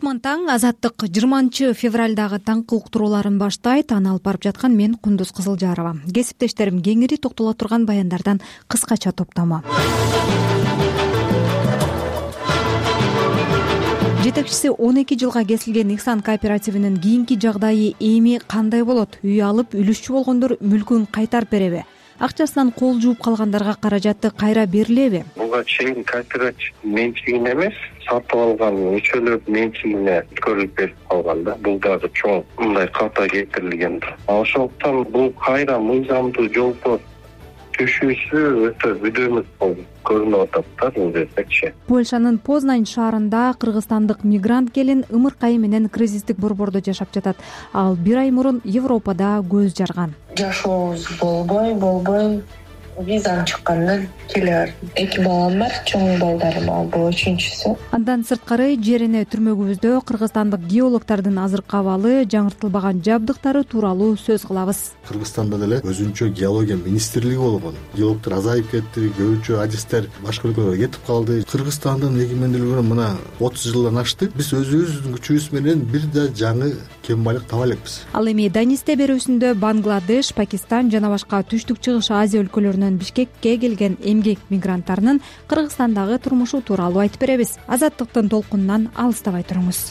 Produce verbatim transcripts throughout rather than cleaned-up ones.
кутман таң. Азаттык жыйырманчы февралдагы таңкы уктурууларын баштайт. Аны алып барып жаткан мен Кундуз Кызылжарова. Кесиптештерим кеңири токтоло турган баяндардан кыскача топтомо. Жетекчиси он эки жылга кесилген Ихсан кооперативинин кийинки жагдайы эми кандай болот? Үй алып үлүшчү болгондор мүлкүн кайтарып береби? Акчасынан кол жууп калгандарға каражатты кайра берилеби? Буга чейин кооператив менчигине эмес, сатып алган мүчөлөр менчигине өткөрүлүп берип калган да. Бул дагы чоң мындай ката келтирилген. Ошондуктан бул кайра мыйзамдуу жолго түшүүсү өтө бүдөмүк болду. Көрүнүп атат да десекчи. Польшанын Познань шаарында кыргызстандык мигрант келин ымыркайы менен кризистик борбордо жашап жатат. Ал бир ай мурун Европада көз жарган. Жашообуз болбой болбой визам чыккандан келе бардым. Эки балам бар, чоң балдарым, ал бул үчүнчүсү. Андан сырткары жерине түрмөгүбүздө кыргызстандык геологдордун азыркы абалы, жаңыртылбаган жабдыктары тууралуу сөз кылабыз. Кыргызстанда деле өзүнчө геология министрлиги болгон. Геологдор азайып кетти, көбүнчө адистер башка өлкөлөргө кетип калды. Кыргызстандын эгемендүүлүгүнө мына отуз жылдан ашты. Биз өзүбүздүн күчүбүз менен бир да жаңы кем байлык таба элекпиз. Ал эми Данисте берүүсүндө Бангладеш, Пакистан жана башка түштүк чыгыш Азия өлкөлөрүнөн Бишкекке келген эмгек мигранттарынын Кыргызстандагы турмушу тууралуу айтып беребиз. Азаттыктын толкунунан алыстабай туруңуз.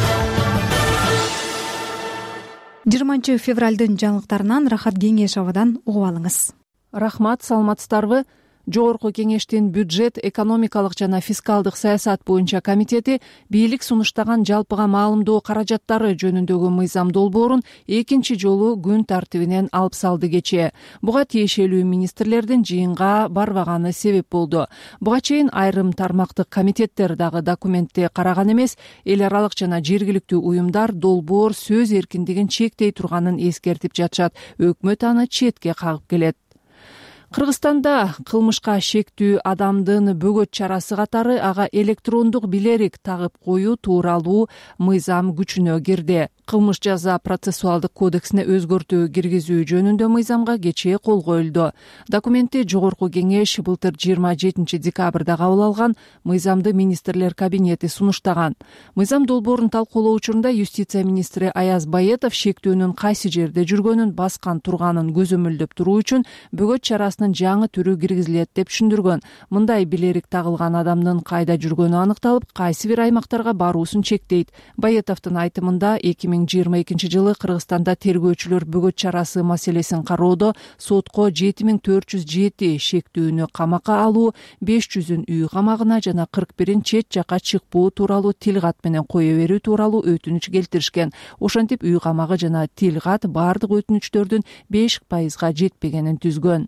жыйырманчы февралдын жаңылыктарынан Рахат Кеңешовадан угуп алыңыз. Рахмат, саламатсыздарбы? Жогорку кеңештин бюджет, экономикалык жана фискалдык саясат боюнча комитети бийлик сунуштаган жалпыга маалымдоо каражаттары жөнүндөгү мыйзам долбоорун экинчи жолу күн тартибинен алып салды кечээ. Буга тиешелүү министрлердин жыйынга барбаганы себеп болду. Буга чейин айрым тармактык комитеттер дагы документти караган эмес, эл аралык жана жергиликтүү уюмдар долбоор сөз эркиндигин чектей турганын эскертип жатышат. Өкмөт аны четке кагып келет. Кыргызстанда кылмышка шектүү адамдын бөгөт чарасы катары ага электрондук билерик тагып коюу тууралуу мыйзам күчүнө кирди. Кылмыш жаза процессуалдык кодексине өзгөртүү киргизүү жөнүндө мыйзамга кечээ кол коюлду. Документти Жогорку кеңеш былтыр жыйырма жетинчи декабрда кабыл алган. Мыйзамды министрлер кабинети сунуштаган. Мыйзам долбоорун талкуулоо учурунда юстиция министри Аяз Баетов шектүүнүн кайсы жерде жүргөнүн, баскан турганын көзөмөлдөп туруу үчүн бөгөт чарасынын жаңы түрү киргизилет деп түшүндүргөн. Мындай билерик тагылган адамдын кайда жүргөнү аныкталып, кайсы бир аймактарга баруусун чектейт. Баетовдун айтымында эки миң жыйырма экинчи жылы Кыргызстанда тергөөчүлөр бөгөт чарасы маселесин кароодо сотко жети миң төрт жүз жети шектүүнү камакка алуу, беш жүзүн үй камагына жана кырк бирин чет жакка чыкпоо тууралуу тилкат менен кое берүү тууралуу өтүнүч келтиришкен. Ошентип үй камагы жана тилкат бардык өтүнүчтөрдүн беш пайызга жетпегенин түзгөн.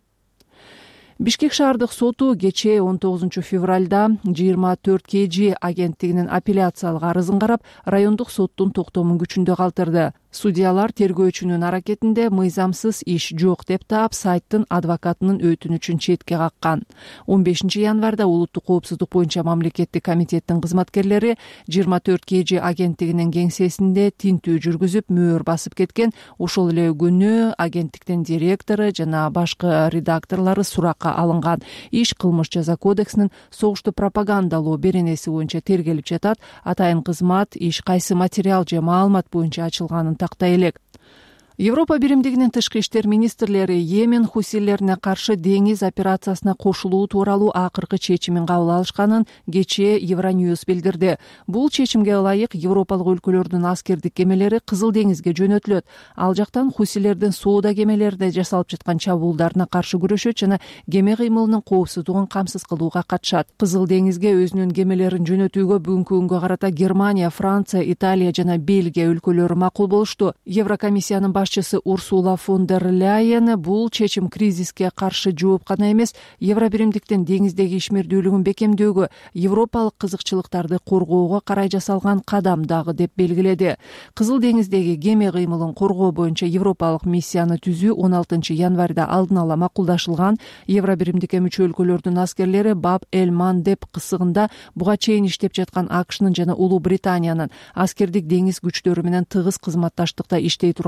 Бишкек шаардык соту кечээ он тогузунчу февралда жыйырма төрт кей жи агенттигинин апелляциялык арызын карап, райондук соттун токтомун күчүндө калтырды. Судьялар тергөөчүнүн аракетинде мыйзамсыз иш жок деп таап, сайттын адвокатынын өтүнүчүн четке каккан. он бешинчи январда улуттук коопсуздук боюнча мамлекеттик комитеттин кызматкерлери жыйырма төрт кей жи агенттигинин кеңсесинде тинтүү жүргүзүп, мөөр басып кеткен. Ошол эле күнү агенттиктин директору жана башкы редакторлору суракка алынган. Иш кылмыш жаза кодексинин согушту пропагандалоо беренеси боюнча тергелип жатат. Атайын кызмат иш кайсы материал же маалымат боюнча ачылганын тактай элек. Европа биримдигинин тышкы иштер министрлери Йемен хусилерине каршы деңиз операциясына кошулуу тууралуу акыркы чечимин кабыл алышканын кечээ Евроньюз билдирди. Бул чечимге ылайык европалык өлкөлөрдүн аскердик кемелери Кызыл деңизге жөнөтүлөт. Ал жактан хусилердин соода кемелерине жасалып жаткан чабуулдарына каршы күрөшөт жана кеме кыймылынын коопсуздугун камсыз кылууга катышат. Кызыл деңизге өзүнүн кемелерин жөнөтүүгө бүгүнкү күнгө карата Германия, Франция, Италия жана Бельгия өлкөлөрү макул болушту. Еврокомиссиянын башчысы Урсула фон дер Ляйен бул чечим кризиске каршы жооп гана эмес, Евробиримдиктин деңиздеги ишмердүүлүгүн бекемдөөгө, европалык кызыкчылыктарды коргоого карай жасалган кадам дагы деп белгиледи. Кызыл деңиздеги кеме кыймылын коргоо боюнча европалык миссияны түзүү он алтынчы январда алдын ала макулдашылган. Евробиримдикке мүчө өлкөлөрдүн аскерлери Баб эль Мандеб кысыгында буга чейин иштеп жаткан АКШнын жана Улуу Британиянын аскердик деңиз күчтөрү менен тыгыз кызматташтыкта иштей турганы белгиледи.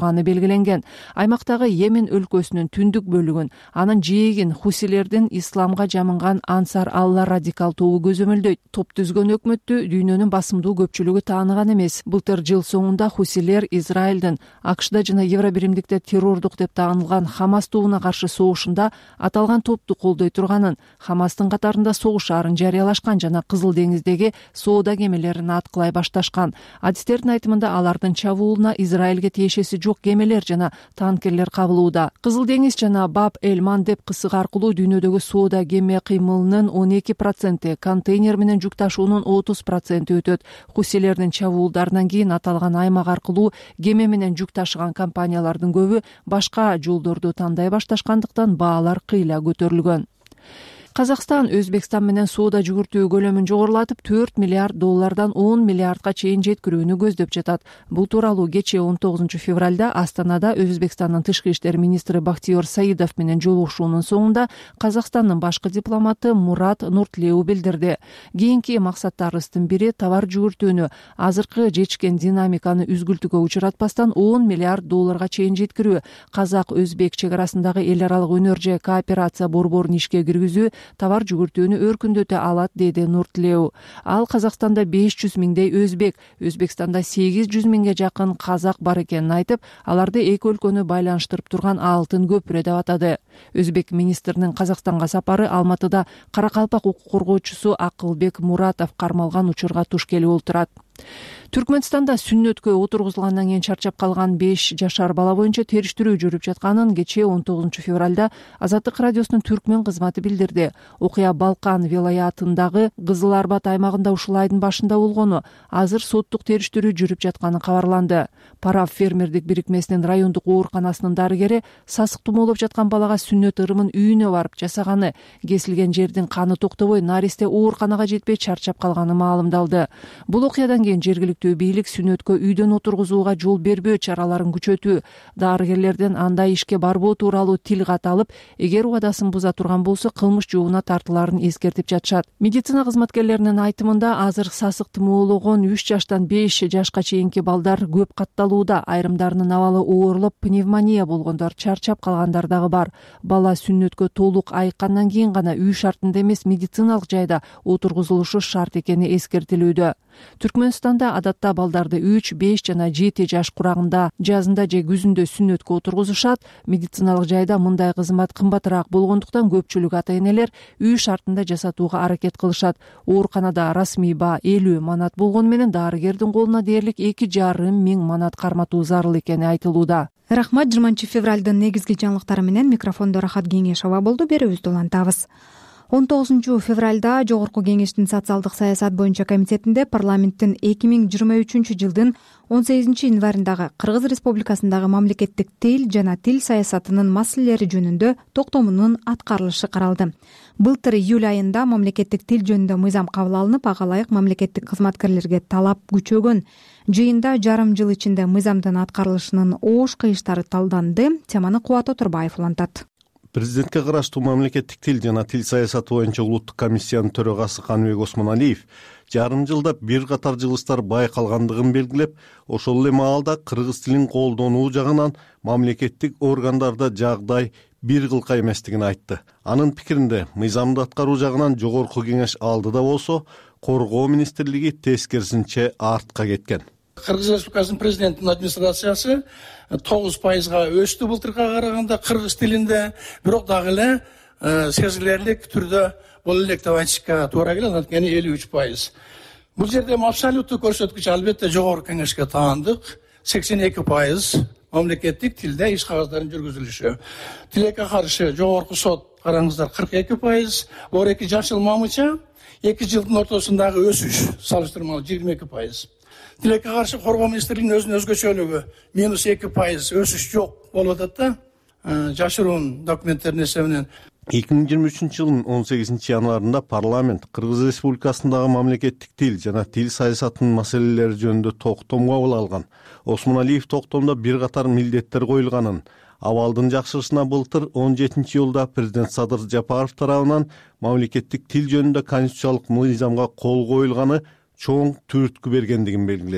белгиленген. Аймактагы Йемен өлкөсүнүн түндүк бөлүгүн, анын жээгин хусилердин исламга жамынган Ансар Алла радикал тобу көзөмөлдөйт. Топ түзгөн өкмөттү дүйнөнүн басымдуу көпчүлүгү тааныган эмес. Былтыр жыл соңунда хусилер Израилдин АКШда жана Евробиримдикте террордук деп таанылган Хамас тобуна каршы согушунда аталган топту колдой турганын, Хамастын катарында согушаарын жарыялашкан жана Кызыл деңиздеги соода кемелерин аткылай башташкан. Адистердин айтымында алардын чабуулуна Израилге тиешеси жок кемелер жана танкерлер кабылууда. Кызыл деңиз жана Баб-эль-Мандеб кысыгы аркылуу дүйнөдөгү соода кеме кыймылынын он эки проценти, контейнер менен жүк ташуунун отуз проценти өтөт. Хусилердин чабуулдарынан кийин аталган аймак аркылуу кеме менен жүк ташыган компаниялардын көбү башка жолдорду тандай башташкандыктан баалар кыйла көтөрүлгөн. Казакстан Өзбекстан менен соода жүгүртүү көлөмүн жогорулатып төрт миллиард доллардан он миллиардга чейин жеткирүүнү көздөп жатат. Бул тууралуу кечээ он тогузунчу февралда Астанада Өзбекстандын тышкы иштер министри Бактиёр Саидов менен жолугушуунун соңунда Казакстандын башкы дипломаты Мурат Нуртлеу билдирди. Кийинки максаттарыбыздын бири товар жүгүртүүнү азыркы жечкен динамиканы үзгүлтүүгө учуратпастан он миллиард долларга чейин жеткирүү, казак-өзбек чек арасындагы эл аралык өнөр же кооперация борборун ишке киргизүү товар жүгүртүүнү өркүндөтө алат, деди Нуртлеу. Ал Казакстанда беш жүз миңдей өзбек, Өзбекстанда сегиз жүз миңге жакын казак бар экенин айтып, аларды эки өлкөнү байланыштырып турган алтын көпүрө деп атады. Өзбек министринин Казакстанга сапары Алматыда Каракалпак укук коргоочусу Акылбек Муратов кармалган учурга туш келип отурат. Түркмөнстанда сүннөткө отургузулгандан кийин чарчап калган беш жашар бала боюнча териштирүү жүрүп жатканын кечээ он тогузунчу февралда Азаттык радиосунун түркмөн кызматы билдирди. Окуя Балкан вилаятындагы Кызыл Арбат аймагында ушул айдын башында болгону, азыр соттук териштирүү жүрүп жатканы кабарланды. Парав фермердик бирикмесинин райондук ооруканасынын дарыгери сасык тумоолоп жаткан балага сүннөт ырымын үйүнө барып жасаганы, кесилген жердин каны токтобой наристе ооруканага жетпей чарчап калганы маалымдалды. Бул окуядан кийин жергиликтүү бийлик сүннөткө үйдөн отургузууга жол бербөө чараларын күчөтүү, дарыгерлерден андай ишке барбоо тууралуу тил кат алып, эгер убадасын буза турган болсо кылмыш жообуна тартылаарын эскертип жатышат. Медицина кызматкерлеринин айтымында азыр сасык тумоологон үч жаштан беш жашка чейинки балдар көп катталууда. Айрымдарынын абалы оорлоп, пневмония болгондор, чарчап калгандар дагы бар. Бала сүннөткө толук айыккандан кийин гана үй шартында эмес медициналык жайда отургузулушу шарт экени эскертилүүдө. Түркмөнстанда адатта балдарды үч, беш жана жети жаш курагында жазында же күзүндө сүннөткө отургузушат. Медициналык жайда мындай кызмат кымбатыраак болгондуктан көпчүлүк ата-энелер үй шартында жасатууга аракет кылышат. Ооруканада расмий баа элүү манат болгону менен дарыгердин колуна дээрлик эки жарым миң манат карматуу зарыл экени айтылууда. Рахмат. жыйырманчы февралдын негизги жаңылыктары менен микрофондо Рахат Кеңешова болду. Берүүбүздү улантабыз. он тогузунчу февралда Жогорку Кеңештин социалдык саясат боюнча комитетинде парламенттин эки миң жыйырма үчүнчү жылдын он сегизинчи январындагы Кыргыз Республикасындагы мамлекеттик тил жана тил саясатынын маселелери жөнүндө токтомунун аткарылышы каралды. Былтыр июль айында мамлекеттик тил жөнүндө мыйзам кабыл алынып, ага ылайык мамлекеттик кызматкерлерге талап күчөгөн. Жыйында жарым жыл ичинде мыйзамдын аткарылышынын оош кыйыштары талданды. Теманы Кубат Отурбаев улантат. Президентке караштуу мамлекеттик тил жана тил саясаты боюнча улуттук комиссиянын төрагасы Каныбек Осмоналиев жарым жылда бир катар жылыштар байкалгандыгын белгилеп, ошол эле маалда кыргыз тилин колдонуу жагынан мамлекеттик органдарда жагдай бир кылка эместигин айтты. Анын пикиринде мыйзамды аткаруу жагынан Жогорку Кеңеш алдыда болсо, Коргоо министрлиги тескерисинче артка кеткен. Кыргыз Республикасынын президентинин администрациясы тогуз пайызга өстү былтыркыга караганда кыргыз тилинде, бирок дагы эле сезилерлик түрдө боло элек деп айтышка туура келет, анткени элүү үч пайыз. Бул жерде абсолюттук көрсөткүч албетте Жогорку Кеңешке таандык сексен эки пайыз мамлекеттик тилде иш кагаздарын жүргүзүлүшү. Тилекке каршы Жогорку сот караңыздар кырк эки пайыз, ор эки жашыл мамыча эки жылдын ортосундагы өсүш салыштырмалуу жыйырма эки пайыз. Тилекке каршы Коргоо министрлигинин өзүнүн өзгөчөлүгү минус эки пайыз өсүш жок болуп атат да, жашыруун документтердин эсебинен. эки миң жыйырма үчүнчү жылдын он сегизинчи январында парламент Кыргыз Республикасындагы мамлекеттик тил жана тил саясатынын маселелери жөнүндө токтом кабыл алган. Осмоналиев токтомдо бир катар милдеттер коюлганын, абалдын жакшырышына былтыр он жетинчи июлда президент Садыр Жапаров тарабынан мамлекеттик тил жөнүндө конституциялык мыйзамга кол коюлганы чоң түрткү бергендигин белгиледи.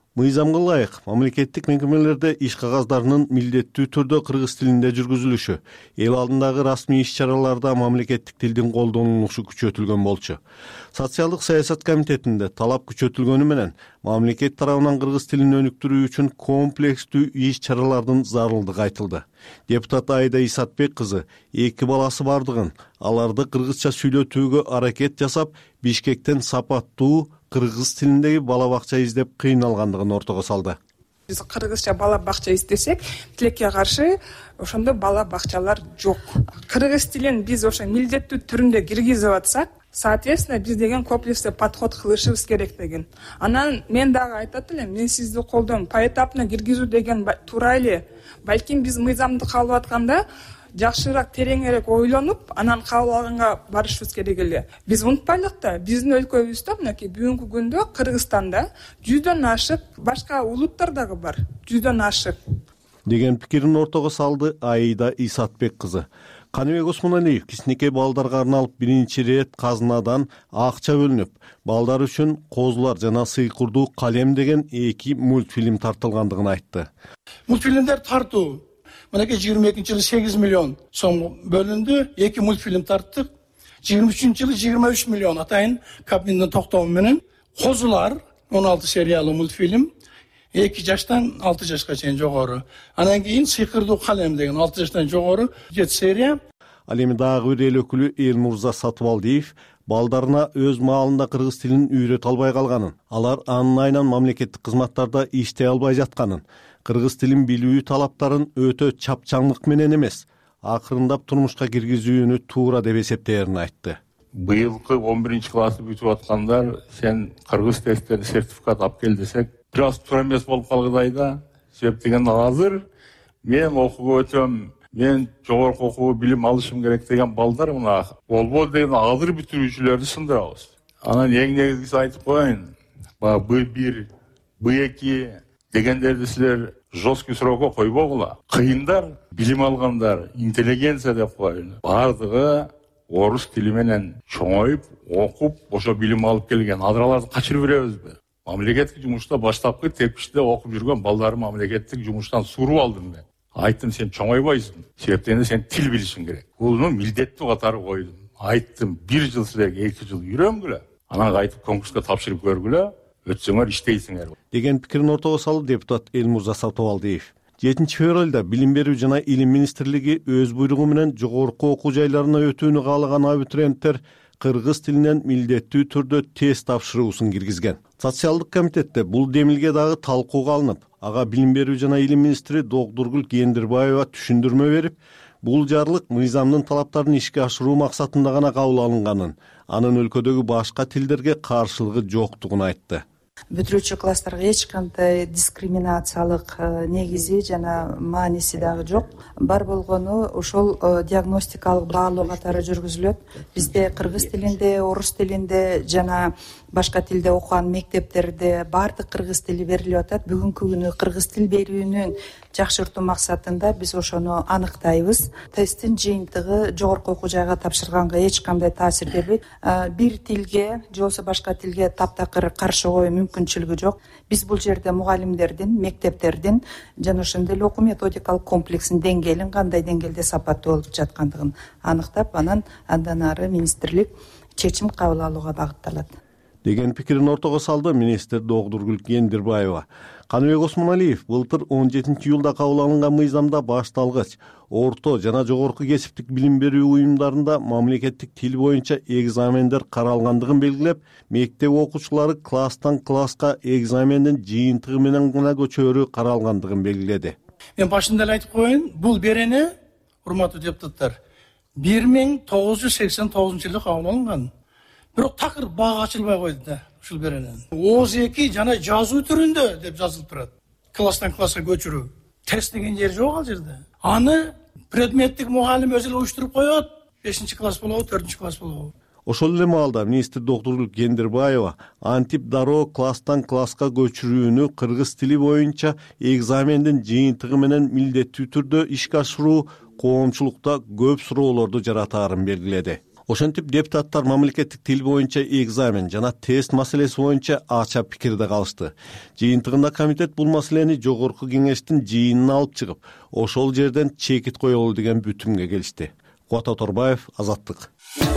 Мыйзамга ылайык мамлекеттик мекемелерде иш кагаздарынын милдеттүү түрдө кыргыз тилинде жүргүзүлүшү, эл алдындагы расмий иш-чараларда мамлекеттик тилдин колдонулушу күчөтүлгөн болчу. Социалдык саясат комитетинде талап күчөтүлгөнү менен мамлекет тарабынан кыргыз тилин өнүктүрүү үчүн комплекстүү иш-чаралардын зарылдыгы айтылды. Депутат Айда Исатбек кызы эки баласы бардыгын, аларды кыргызча сүйлөтүүгө аракет жасап, Бишкектен сапаттуу кыргыз тилиндеги бала бакча издеп кыйналгандыгын ортого салды. Биз кыргызча бала бакча издесек, тилекке каршы ошондо бала бакчалар жок. Кыргыз тилин биз ошо милдеттүү түрүндө киргизип атсак, соответственно биз деген комплекстүү подход кылышыбыз керек деген. Анан мен дагы айтат элем, мен сизди колдойм, поэтапно киргизүү деген туура эле. Балким биз мыйзамды кабыл атканда жакшыраак, тереңирээк ойлонуп, анан кабыл алганга барышыбыз керек эле. Биз унутпайлык да, биздин өлкөбүздө мынакей бүгүнкү күндө Кыргызстанда жүздөн ашык башка улуттар дагы бар. Жүздөн ашык деген пикирин ортого салды Айда Исатбек кызы. Каныбек Осмоналиев кичинекей балдарга арналып биринчи ирет казынадан акча бөлүнүп, балдар үчүн Козулар жана Сыйкурдуу калем деген эки мультфильм тартылгандыгын айтты. Мультфильмдер тартуу мынакей жыйырма экинчи жылы сегиз миллион сом бөлүндү, эки мультфильм тарттык. жыйырма үчүнчү жылы жыйырма үч миллион атайын Кабминдин токтому менен. Козулар он алты сериялы мультфильм, эки жаштан алты жашка чейин жогору. Анан кийин Сыйкырдуу калем деген алты жаштан жогору жети серия. Ал эми дагы бир эл өкүлү Элмурза Сатыбалдиев балдарына өз маалында кыргыз тилин үйрөтө албай калганын, алар анын айынан мамлекеттик кызматтарда иштей албай жатканын, кыргыз тилин билүү талаптарын өтө чапчаңдык менен эмес, акырындап турмушка киргизүүнү туура деп эсептээрин айтты. Быйылкы он биринчи классты бүтүп аткандар, сен кыргыз тесттен сертификат алып кел десек, бир аз туура эмес болуп калгыдай да. Себеп деген азыр мен окууга өтөм, мен жогорку окуу билим алышым керек деген балдар мына болбойт деген азыр бүтүрүүчүлөрдү сындырабыз. Анан эң негизгиси айтып коеюн, баягы Б бир, Б эки дегендерди силер жесткий срокко койбогула. Кыйындар, билим алгандар, интеллигенция деп коеюн. Бардыгы орус тили менен чоңоюп, окуп, ошо билим алып келген. Азыр аларды качырып беребизби? Мамлекеттик жумушта баштапкы тепкичте окуп жүргөн балдары мамлекеттик жумуштан суруп алдым мен. Айттым, сен чоңойбойсуң. Себептен сен тил билишиң керек. Бул милдеттүү катары койдум. Айттым, бир жыл силерге эки жыл үйрөнгүлө. Анан кайтып конкурска тапшырып көргүлө. Өтсөңөр иштейсиңер деген пикирин ортого салды депутат Элмурза Сатыбалдиев. жетинчи февралда Билим берүү жана Илим министрлиги өз буйругу менен жогорку окуу жайларына өтүүнү каалаган абитуриенттер кыргыз тилинен милдеттүү түрдө тест тапшыруусун киргизген. Социалдык комитетте бул демилге дагы талкууга алынып, ага Билим берүү жана Илим министри Докдургүл Кендирбаева түшүндүрмө берип, бул жарлык мыйзамдын талаптарын ишке ашыруу максатында гана кабыл алынганын, анын өлкөдөгү башка тилдерге каршылыгы жоктугун айтты. Бүтүрүүчү класстарга эч кандай дискриминациялык негизи жана мааниси дагы жок. Бар болгону ошол диагностикалык баалоо катары жүргүзүлөт. Бизде кыргыз тилинде, орус тилинде жана башка тилде окуган мектептерде баардык кыргыз тили берилип атат. Бүгүнкү күнү кыргыз тил берүүнүн жакшыртуу максатында биз ошону аныктайбыз. Тесттин жыйынтыгы жогорку окуу жайга тапшырганга эч кандай таасир бербейт. Бир тилге же болбосо башка тилге таптакыр каршы коюу мүмкүнчүлүгү жок. Биз бул жерде мугалимдердин, мектептердин жана ошондой эле окуу методикалык комплексинин деңгээлин кандай деңгээлде сапаттуу болуп жаткандыгын аныктап, анан андан ары министрлик чечим кабыл алууга багытталат деген пикирин ортого салды министр Докдургүл Кендирбаева. Каныбек Осмоналиев былтыр он жетинчи июлда кабыл алынган мыйзамда башталгыч орто жана жогорку кесиптик билим берүү уюмдарында мамлекеттик тил боюнча экзамендер каралгандыгын белгилеп, мектеп окуучулары класстан класска экзамендин жыйынтыгы менен гана көчөрү каралгандыгын белгиледи. Мен башында эле айтып коеюн, бул берене, урматтуу депутаттар, бир миң тогуз жүз сексен тогузунчу жылы кабыл алынган. Бирок такыр бага ачылбай койду да ушул беренен. Оз эки жана жазуу түрүндө деп жазылып турат. Класстан класска көчүрүү. Тест деген жери жок ал жерде. Аны предметтик мугалим өзү эле уюштуруп коет. бешинчи класс болобу, төртүнчү класс болобу. Ошол эле маалда министр Докдургүл Кендирбаева антип дароо класстан класска көчүрүүнү кыргыз тили боюнча экзамендин жыйынтыгы менен милдеттүү түрдө ишке ашыруу коомчулукта көп суроолорду жаратаарын белгиледи. Ошентип депутаттар мамлекеттик тил боюнча экзамен жана тест маселеси боюнча ача пикирде калышты. Жыйынтыгында комитет бул маселени жогорку кеңештин жыйынына алып чыгып, ошол жерден чекит коелу деген бүтүмгө келишти. Кубат Оторбаев, Азаттык.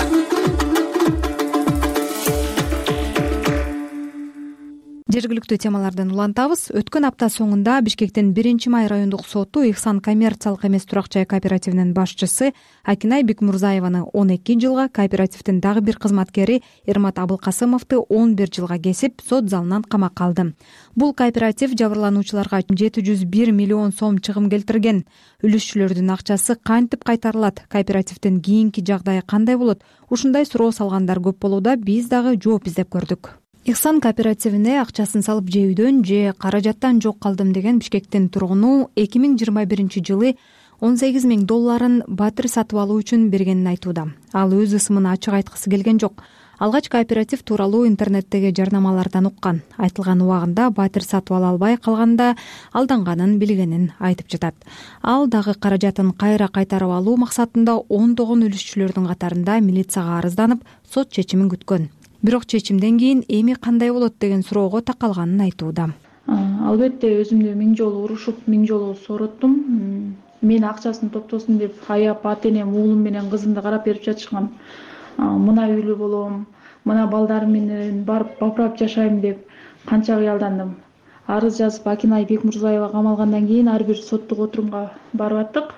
Жергиликтүү темалардан улантабыз. Өткөн апта соңунда Бишкектин биринчи май райондук соту Ихсан коммерциялык эмес турак жай кооперативинин башчысы Акинай Бекмурзаеваны он эки жылга, кооперативдин дагы бир кызматкери Эрмат Абылкасымовду он бир жылга кесип, сот залынан камакка алды. Бул кооператив жабырлануучуларга жети жүз бир миллион сом чыгым келтирген. Үлүшчүлөрдүн акчасы кантип кайтарылат? Кооперативдин кийинки жагдайы кандай болот? Ушундай суроо салгандар көп болууда. Биз дагы жооп издеп көрдүк. Ихсан кооперативине акчасын салып жеүүдөн же каражаттан жок калдым деген Бишкектин тургуну эки миң жыйырма биринчи жылы он сегиз миң долларын батир сатып алуу үчүн бергенин айтууда. Ал өз ысымын ачык айткысы келген жок. Алгач кооператив тууралуу интернеттеги жарнамалардан уккан. Айтылган убагында батир сатып ала албай калганда алданганын билгенин айтып жатат. Ал дагы каражатын кайра кайтарып алуу максатында ондогон үлүшчүлөрдүн катарында милицияга арызданып, сот чечимин күткөн. Бирок чечимден кийин эми кандай болот деген суроого такалганын айтууда. Албетте өзүмдү миң жолу урушуп, миң жолу сороттум. Мен акчасын топтосун деп аяп ата энем, уулум менен кызымды карап берип жатышкан. Мына үйлүү болом, мына балдарым менен барып бапырап жашайм деп канча кыялдандым. Арыз жазып Акинай Бекмурзаева камалгандан кийин ар бир соттук отурумга барып аттык.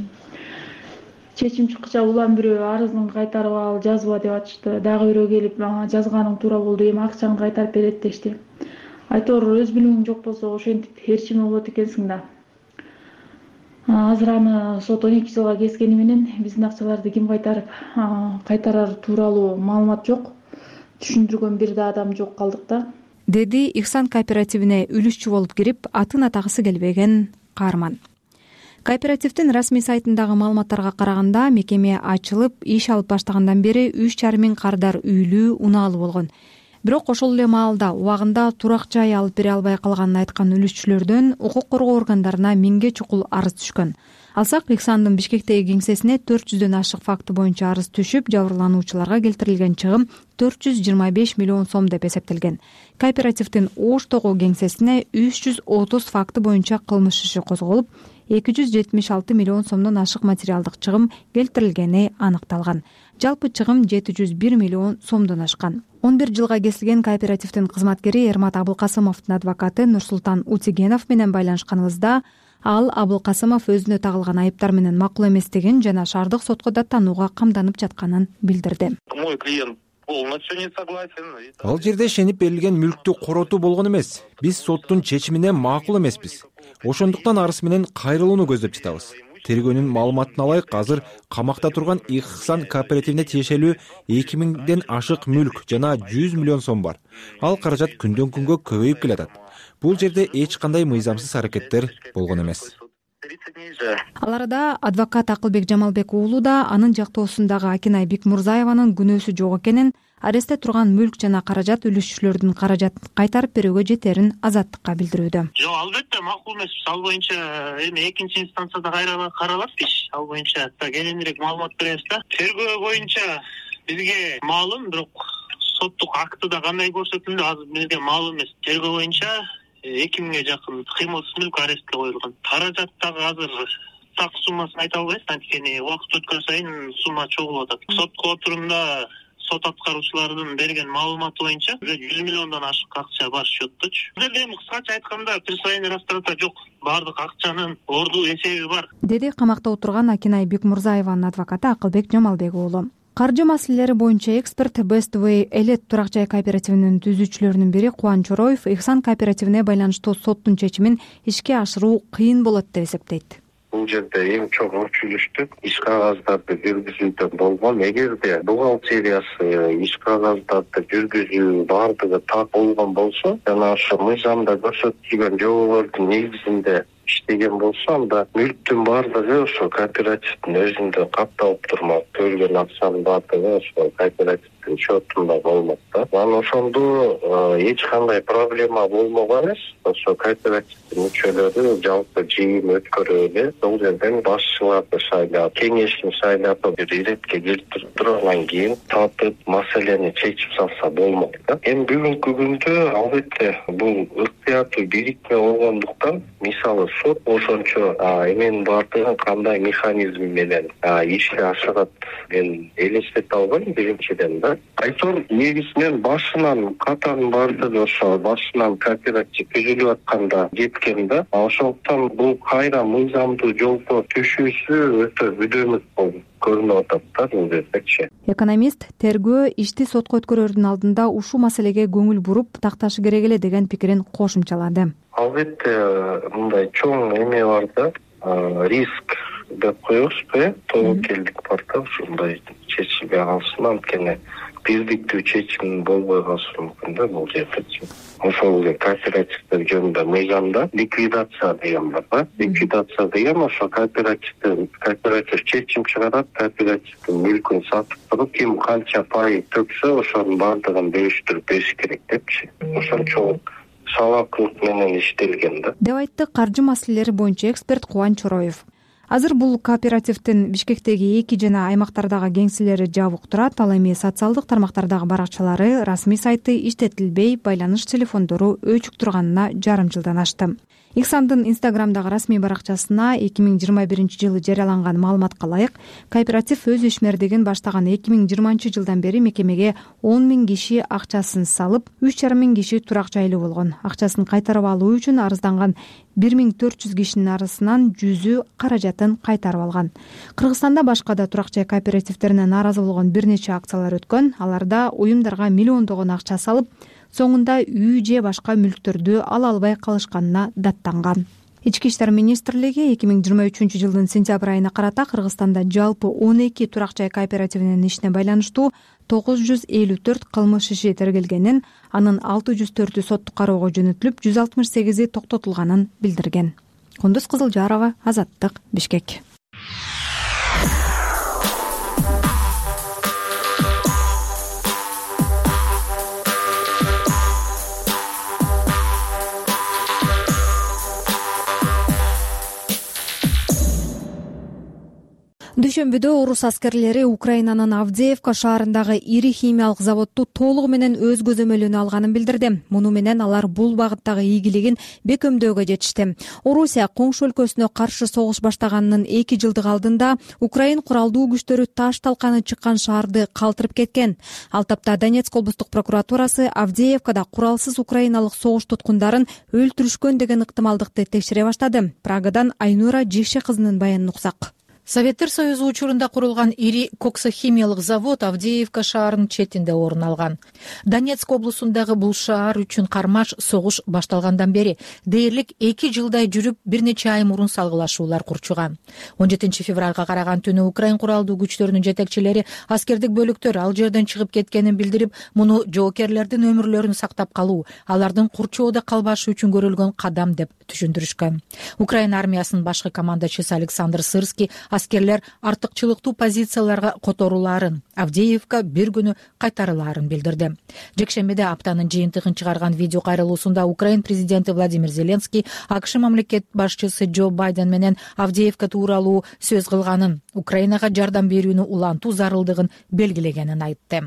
Чечим чыккыча улам бирөө арызын кайтарып ал, жазба деп атышты. Дагы бирөө келип, жазганың туура болду, эми акчаңды кайтарып берет дешти. Айтор өз билимиң жок болсо ошентип эрчиме болот экенсиң да. Азыр аны сот он эки жылга кескени менен биздин акчаларды ким кайтарып кайтарар тууралуу маалымат жок. Түшүндүргөн бир да адам жок калдык да. Деди Ихсан кооперативине үлүшчү болуп кирип, атын атагысы келбеген каарман. Кооперативдин расмий сайтындагы маалыматтарга караганда, мекеме ачылып, иш алып баштагандан бери үч жарым миң кардар үйлүү, унаалуу болгон. Бирок ошол эле маалда убагында турак жай алып бере албай калганын айткан үлүшчүлөрдөн укук коргоо органдарына миңге чукул арыз түшкөн. Алсак, Ихсандын Бишкектеги кеңсесине төрт жүздөн ашык факты боюнча арыз түшүп, жабырлануучуларга келтирилген чыгым төрт жүз жыйырма беш миллион сом деп эсептелген. Кооперативдин Оштогу кеңсесине үч жүз отуз факты боюнча кылмыш иши козголуп, эки жүз жетимиш алты миллион сомдон ашык материалдык чыгым келтирилгени аныкталган. Жалпы чыгым жети жүз бир миллион сомдон ашкан. он бир жылга кесилген кооперативдин кызматкери Эрмат Абылкасымовдун адвокаты Нурсултан Утигенов менен байланышканыбызда, ал Абылкасымов өзүнө тагылган айыптар менен макул эместигин жана шаардык сотко даттанууга камданып жатканын билдирди. Мой клиент полностью не согласен. Ал жерде ишенип берилген мүлктү коротуу болгон эмес. Биз соттун чечимине макул эмеспиз. Ошондуктан арыз менен кайрылууну көздөп жатабыз. Тергөөнүн маалыматына ылайык, азыр камакта турган Ихсан кооперативине тиешелүү эки миңден ашык мүлк жана жүз миллион сом бар. Ал каражат күндөн күнгө көбөйүп келатат. Бул жерде эч кандай мыйзамсыз аракеттер болгон эмес. Ал арада адвокат Акылбек Жамалбек уулу да анын жактоосундагы Акинай Бекмурзаеванын күнөөсү жок экенин, арестте турган мүлк жана каражат үлүшчүлөрдүн каражатын кайтарып берүүгө жетерин Азаттыкка билдирүүдө. Жок, албетте макул эмес. Ал боюнча эми экинчи инстанцияда кайра каралат иш. Ал боюнча кененирээк маалымат беребиз да. Тергөө боюнча бизге маалым, бирок соттук актыда кандай көрсөтүлдү азыр бизге маалым эмес. Тергөө боюнча эки миңге жакын кыймылсыз мүлк арестке коюлган. Каражаттагы азыр так суммасын айта албайбыз, анткени убакыт өткөн сайын сумма чогулуп атат. Сотко отурумда сот аткаруучулардын берген маалыматы боюнча жүз миллиондон ашык акча бар счетточу. Эми кыскача айтканда, присвоение растрата жок. Бардык акчанын ордуу эсеби бар. Деди камакта отурган Акинай Бекмурзаеванын адвокаты Акылбек Жамалбек уулу. Каржы маселелери боюнча эксперт Best Way Элет турак жай кооперативинин түзүүчүлөрүнүн бири Кубан Чороев Ихсан кооперативине байланыштуу соттун чечимин ишке ашыруу кыйын болот деп эсептейт. Бул жерде эң чоң өчүлүштү иш кагаздарды жүргүзүүдөн болгон. Эгерде бухгалтериясы иш кагаздарды жүргүзүү бардыгы так болгон болсо, жана ошо мыйзамда көрсөтүлгөн жоболордун негизинде иштеген болсо анда мүлктүн баардыгы ошо кооперативдин өзүндө катталып турмак. Төлгөн акчанын баардыгы ошо кооперативдин счетунда болмок да. Анан ошондо эч кандай проблема болмогон эмес. Ошо кооперативдин мүчөлөрү жалпы жыйын өткөрүп эле сол жерден башчыларды шайлап, кеңешин шайлап бир иретке келтирип туруп анан кийин татып маселени чечип салса болмок да. Эми бүгүнкү күндө албетте бул ыктыярдуу бирикме болгондуктан, мисалы суд ошончо эменин баардыгын кандай механизм менен ишке ашырат мен элестете албайм биринчиден да. Айтор негизинен башынан катанын баардыгы ошо башынан кооператив түзүлүп атканда жеткен да. Ошондуктан бул кайра мыйзамдуу жолго түшүүсү өтө бүдөмүк болуп көрүнүп атат да бул жердечи. Экономист тергөө ишти сотко өткөрөрдүн алдында ушул маселеге көңүл буруп такташы керек эле деген пикирин кошумчалады. Албетте мындай чоң эме бар да, риск деп коебузбу, э, тобокелдик бар да, ушундай чечилбей калсын, анткени бирдиктүү чечим болбой калышы мүмкүн да бул жердечи. Ошол эле кооперативдер жөнүндө мыйзамда ликвидация деген бар да. Ликвидация деген ошо кооперативден кооператив чечим чыгарат, кооперативдин мүлкүн сатып туруп, ким канча пай төксө ошонун баардыгын бөлүштүрүп бериш керек депчи. Ошончо салаактуулук менен иштелген да. Деп айтты каржы маселелери боюнча эксперт Кубан Чороев. Азыр бул кооперативдин Бишкектеги эки жана аймактардагы кеңселери жабык турат. Ал эми социалдык тармактардагы баракчалары, расмий сайты иштетилбей, байланыш телефондору өчүк турганына жарым жылдан ашты. Иксамдын Инстаграмдагы расмий баракчасына эки миң жыйырма биринчи жылы жарыяланган маалыматка ылайык, кооператив өз ишмердигин баштаган эки миң жыйырманчы жылдан бери мекемеге он миң киши акчасын салып, үч жарым миң киши турак жайлуу болгон. Акчасын кайтарып алуу үчүн арызданган бир миң төрт жүз кишинин арасынан жүзү каражатын кайтарып алган. Кыргызстанда башка да турак жай кооперативтерине нааразы болгон бир нече акциялар өткөн. Аларда уюмдарга миллиондогон акча салып, соңунда үй же башка мүлктөрдү ала албай калышканына даттанган. Ички иштер министрлиги эки миң жыйырма үчүнчү жылдын сентябрь айына карата Кыргызстанда жалпы он эки турак жай кооперативинин ишине байланыштуу тогуз жүз элүү төрт кылмыш иши тергелгенин, анын алты жүз төртү соттук кароого жөнөтүлүп, жүз алтымыш сегизи токтотулганын билдирген. Кундуз Кызылжарова, Азаттык, Бишкек. Дүйшөмбүдө орус аскерлери Украинанын Авдеевка шаарындагы ири химиялык заводду толугу менен өз көзөмөлүнө алганын билдирди. Муну менен алар бул багыттагы ийгилигин бекемдөөгө жетишти. Орусия коңшу өлкөсүнө каршы согуш баштаганынын эки жылдык алдында Украин куралдуу күчтөрү таш талканы чыккан шаарды калтырып кеткен. Ал тапта Донецк облустук прокуратурасы Авдеевкада куралсыз украиналык согуш туткундарын өлтүрүшкөн деген ыктымалдыкты текшере баштады. Прагадан Айнура Жекше кызынын баянын уксак. Советтер Союзу учурунда курулган ири коксохимиялык завод Авдеевка шаарынын четинде орун алган. Донецк облусундагы бул шаар үчүн кармаш согуш башталгандан бери дээрлик эки жылдай жүрүп, бир нече ай мурун салгылашуулар курчуган. он жетинчи февралга караган түнү Украин куралдуу күчтөрүнүн жетекчилери аскердик бөлүктөр ал жерден чыгып кеткенин билдирип, муну жоокерлердин өмүрлөрүн сактап калуу, алардын курчоодо калбашы үчүн көрүлгөн кадам деп түшүндүрүшкөн. Украин армиясынын башкы командачысы Александр Сырский аскерлер артыкчылыктуу позицияларга которулаарын, Авдеевка бир күнү кайтарылаарын билдирди. Жекшембиде аптанын жыйынтыгын чыгарган видео кайрылуусунда Украин президенти Владимир Зеленский АКШ мамлекет башчысы Джо Байден менен Авдеевка тууралуу сөз кылганын, Украинага жардам берүүнү улантуу зарылдыгын белгилегенин айтты.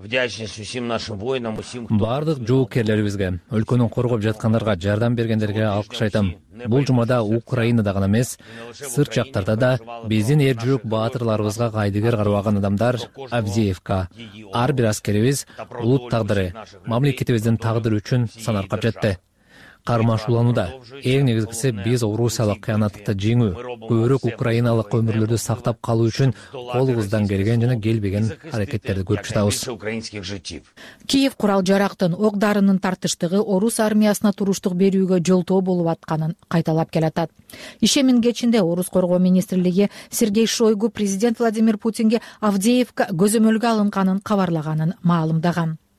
Бардык жоокерлерибизге, өлкөнү коргоп жаткандарга, жардам бергендерге алкыш айтам. Бул жумада Украинада гана эмес, сырт жактарда да биздин эр жүрөк баатырларыбызга кайдыгер карабаган адамдар Авдеевка. Ар бир аскерибиз улут тагдыры, мамлекетибиздин тагдыры үчүн санаркап жатты. Кармашууланууда эң негизгиси биз орусиялык кыянаттыкты жеңүү, көбүрөөк украиналык өмүрлөрдү сактап калуу үчүн колубуздан келген жана келбеген аракеттерди көрүп жатабыз. Киев курал жарактын, ок дарынын тартыштыгы орус армиясына туруштук берүүгө жолтоо болуп атканын кайталап келатат. Ишемин кечинде орус коргоо министрлиги Сергей Шойгу президент Владимир Путинге Авдеевка көзөмөлгө алынганын кабарлаганын маалымдаган.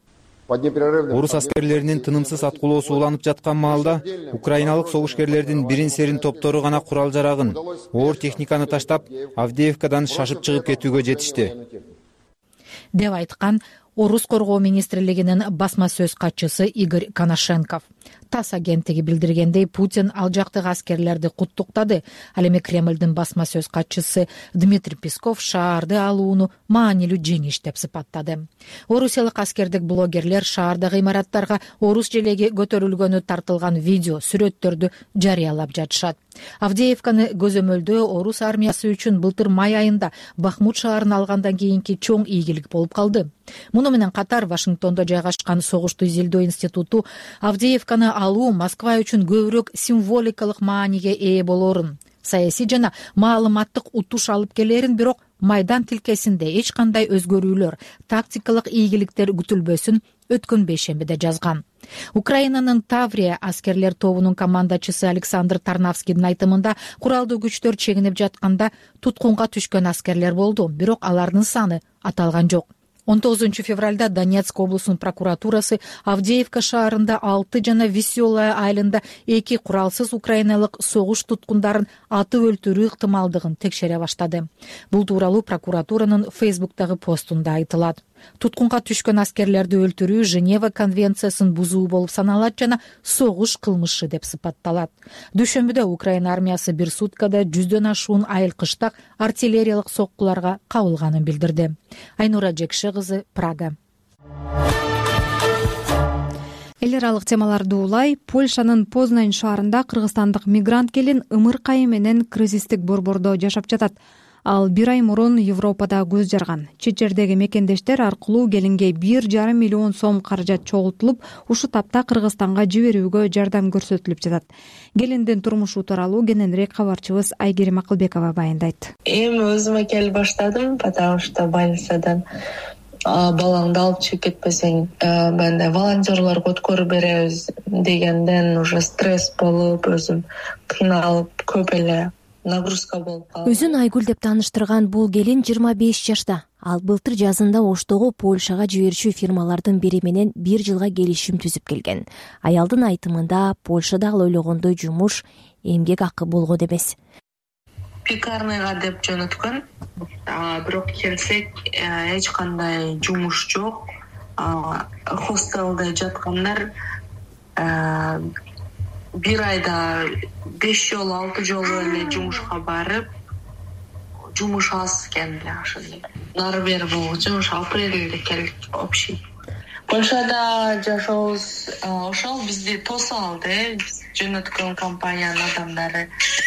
орус аскерлеринин тынымсыз аткылоосу уланып жаткан маалда украиналык согушкерлердин бирин серин топтору гана курал жарагын, оор техниканы таштап, Авдеевкадан шашып чыгып кетүүгө жетишти деп айткан Орус коргоо министрлигинин басма сөз катчысы Игорь Коношенков. ТАСС агенттиги билдиргендей, Путин ал жактагы аскерлерди куттуктады. Ал эми Кремлдин басма сөз катчысы Дмитрий Песков шаарды алууну маанилүү жеңиш деп сыпаттады. Орусиялык аскердик блогерлер шаардагы имараттарга орус желеги көтөрүлгөнү тартылган видео, сүрөттөрдү жарыялап жатышат. Авдеевканы көзөмөлдөө орус армиясы үчүн былтыр май айында Бахмут шаарын алгандан кийинки чоң ийгилик болуп калды. Муну менен катар Вашингтондо жайгашкан согушту изилдөө институту Авдеевканы алуу Москва үчүн көбүрөөк символикалык мааниге ээ болорун, саясий жана маалыматтык утуш алып келерин, бирок майдан тилкесинде эч кандай өзгөрүүлөр, тактикалык ийгиликтер күтүлбөсүн өткөн бейшембиде жазган. Украинанын Таврия аскерлер тобунун командачысы Александр Тарнавскийдин айтымында, куралдуу күчтөр чегинип жатканда туткунга түшкөн аскерлер болду, бирок алардын саны аталган жок. он тогузунчу февралда Донецк облусунун прокуратурасы Авдеевка шаарында алты жана Веселая айылында эки куралсыз украиналык согуш туткундарын атып өлтүрүү ыктымалдыгын текшере баштады. Бул тууралуу прокуратуранын Фейсбуктагы постунда айтылат. Туткунга түшкөн аскерлерди өлтүрүү Женева конвенциясын бузуу болуп саналат жана согуш кылмышы деп сыпатталат. Дүйшөмбүдө Украина армиясы бир суткада жүздөн ашуун айылкыштак артиллериялык соккуларга кабылганын билдирди. Айнура Жекше кызы, Прага. Эл аралык темаларды улай, Польшанын Познань шаарында кыргызстандык мигрант келин ымыркайы менен кризистик борбордо жашап жатат. Ал бир ай мурун Европада көз жарган. Чет жердеги мекендештер аркылуу келинге бир жарым миллион сом каражат чогултулуп, ушу тапта Кыргызстанга жиберүүгө жардам көрсөтүлүп жатат. Келиндин турмушу тууралуу кененирээк кабарчыбыз Айгерим Акылбекова баяндайт. Эми өзүмө келип баштадым, потому что больницадан балаңды алып чыгып кетпесең, мындай волонтерлорго өткөрүп беребиз дегенден уже стресс болуп, өзүм кыйналып, көп эле нагрузка болуп калды. Өзүн Айгүл деп тааныштырган бул келин жыйырма беш жашта. Ал былтыр жазында Оштогу Польшага жиберүүчү фирмалардын бири менен бир жылга келишим түзүп келген. Аялдын айтымында Польшада ал ойлогондой жумуш, эмгек акы болгон эмес. Пекарныйга деп жөнөткөн, бирок келсек эч кандай жумуш жок. Хостелде жаткандар бир айда беш жолу, алты жолу эле жумушка барып, жумуш аз экен эле ошондой. Нары бери болгучу ошо апрелде келдик общий. Польшада жашообуз ошол бизди тосо алды, жөнөткөн компаниянын адамдары.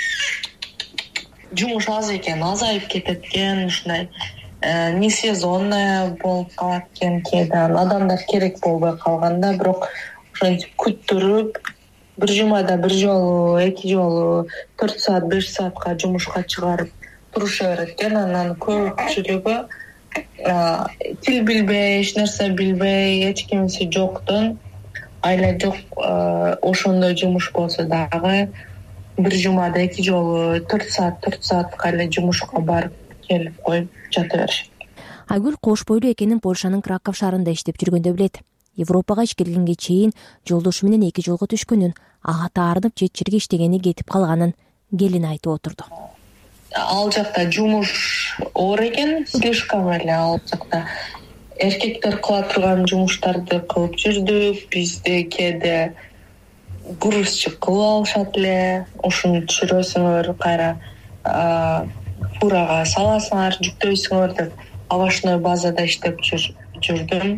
Жумуш аз экен, азайып кетет экен, ушундай не сезонный болуп калат экен, кээде адамдар керек болбой калганда, бирок ошентип күттүрүп, бир жумада бир жолу, эки жолу төрт саат, беш саатка жумушка чыгарып туруша берет экен. Анан көпчүлүгү тил билбей, эч нерсе билбей, эч кимиси жоктон, айла жок, ошондой жумуш болсо дагы бир жумада эки жолу төрт саат, төрт саатка эле жумушка барып келип коюп жата беришет. Айгүл кош бойлуу экенин Польшанын Краков шаарында иштеп жүргөндө билет. Европага иш келгенге чейин жолдошу менен эки жолго түшкөнүн, ага таарынып чет жерге иштегени кетип калганын келин айтып отурду. Ал жакта жумуш оор экен, слишком эле ал жакта. Эркектер кыла турган жумуштарды кылып жүрдүк, бизде кээде грузчик кылып алышат эле, ушуну түшүрөсүңөр, кайра фурага саласыңар, жүктөйсүңөр деп овощной базада иштеп жүрдүм.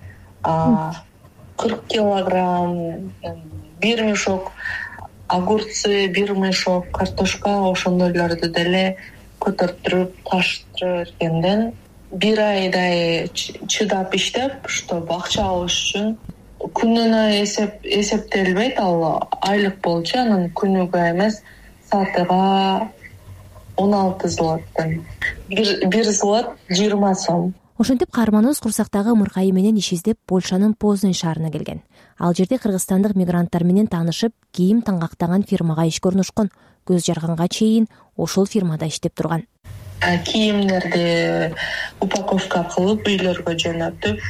кырк килограмм, бир мешок огурцы, бир мешок картошка, ошондойлорду деле көтөртүрүп таштырып бергенден бир айдай чыдап иштеп, чтобы акча алыш үчүн күнүнө эсеп эсептелбейт, ал айлык болчу, анан күнүгө эмес, саатыга он алты злоттон. Бир злот жыйырма сом. Ошентип каарманыбыз курсактагы ымыркайы менен иш издеп Польшанын Познань шаарына келген. Ал жерде кыргызстандык мигранттар менен таанышып, кийим таңгактаган фирмага ишке орношкон. Көз жарганга чейин ошол фирмада иштеп турган. Кийимдерди упаковка кылып үйлөргө жөнөтүп,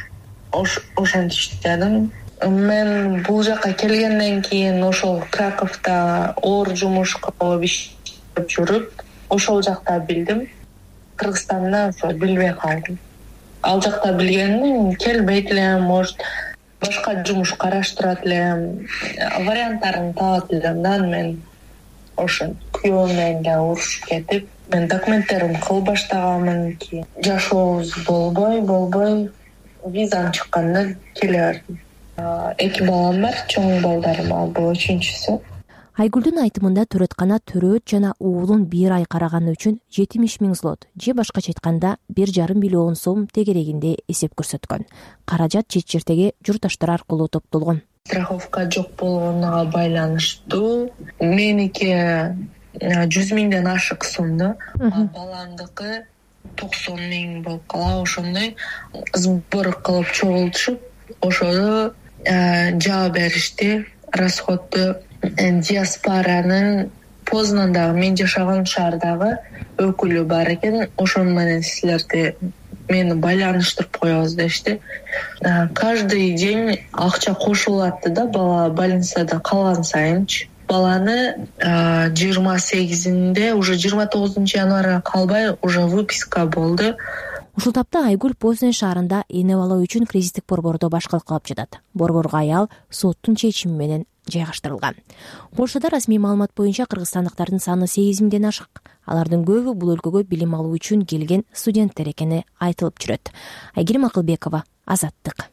ошентип иштедим. Мен бул жака келгенден кийин ошол Краковдо оор жумуш кылып иштеп жүрүп, ошол жакта билдим. Кыргызстанда ошо билбей калдым. Ал жакта билгеним келбейт элем, может башка жумуш караштырат элем, варианттарын табат элем да. Мен ошо күйөөм менен да урушуп кетип, мен документтеримди кылып баштаганмын. Кийин жашообуз болбой болбой визам чыкканда келе бердим. Эки балам бар, чоң балдарым, ал бул үчүнчүсү. Айгүлдүн айтымында төрөткана төрөт жана уулун бир ай караганы үчүн жетимиш миң злот же башкача айтканда бир жарым миллион сом тегерегинде эсеп көрсөткөн. Каражат чет жердеги журтташтар аркылуу топтолгон. Страховка жок болгонуна байланыштуу меники жүз миңден ашык сумду, баламдыкы токсон миң болуп кала. Ошондой сбор кылып чогултушуп, ошону жаап беришти. Расходду диаспоранын Познандагы, мен жашаган шаардагы өкүлү бар экен. Ошону менен силерди мени байланыштырып коебуз дешти. Каждый день акча кошулат да, бала больницада калган сайынчы. Баланы жыйырма сегизинде, уже жыйырма тогузунчу январга калбай уже выписка болду. Ушул тапта Айгүл Познань шаарында эне бала үчүн кризистик борбордо башкалык кылып жатат. Борборго аял соттун чечими менен жайгаштырылган. Польшада расмий маалымат боюнча кыргызстандыктардын саны сегиз миңден ашык. Алардын көбү бул өлкөгө билим алуу үчүн келген студенттер экени айтылып жүрөт. Айгерим Акылбекова, Азаттык.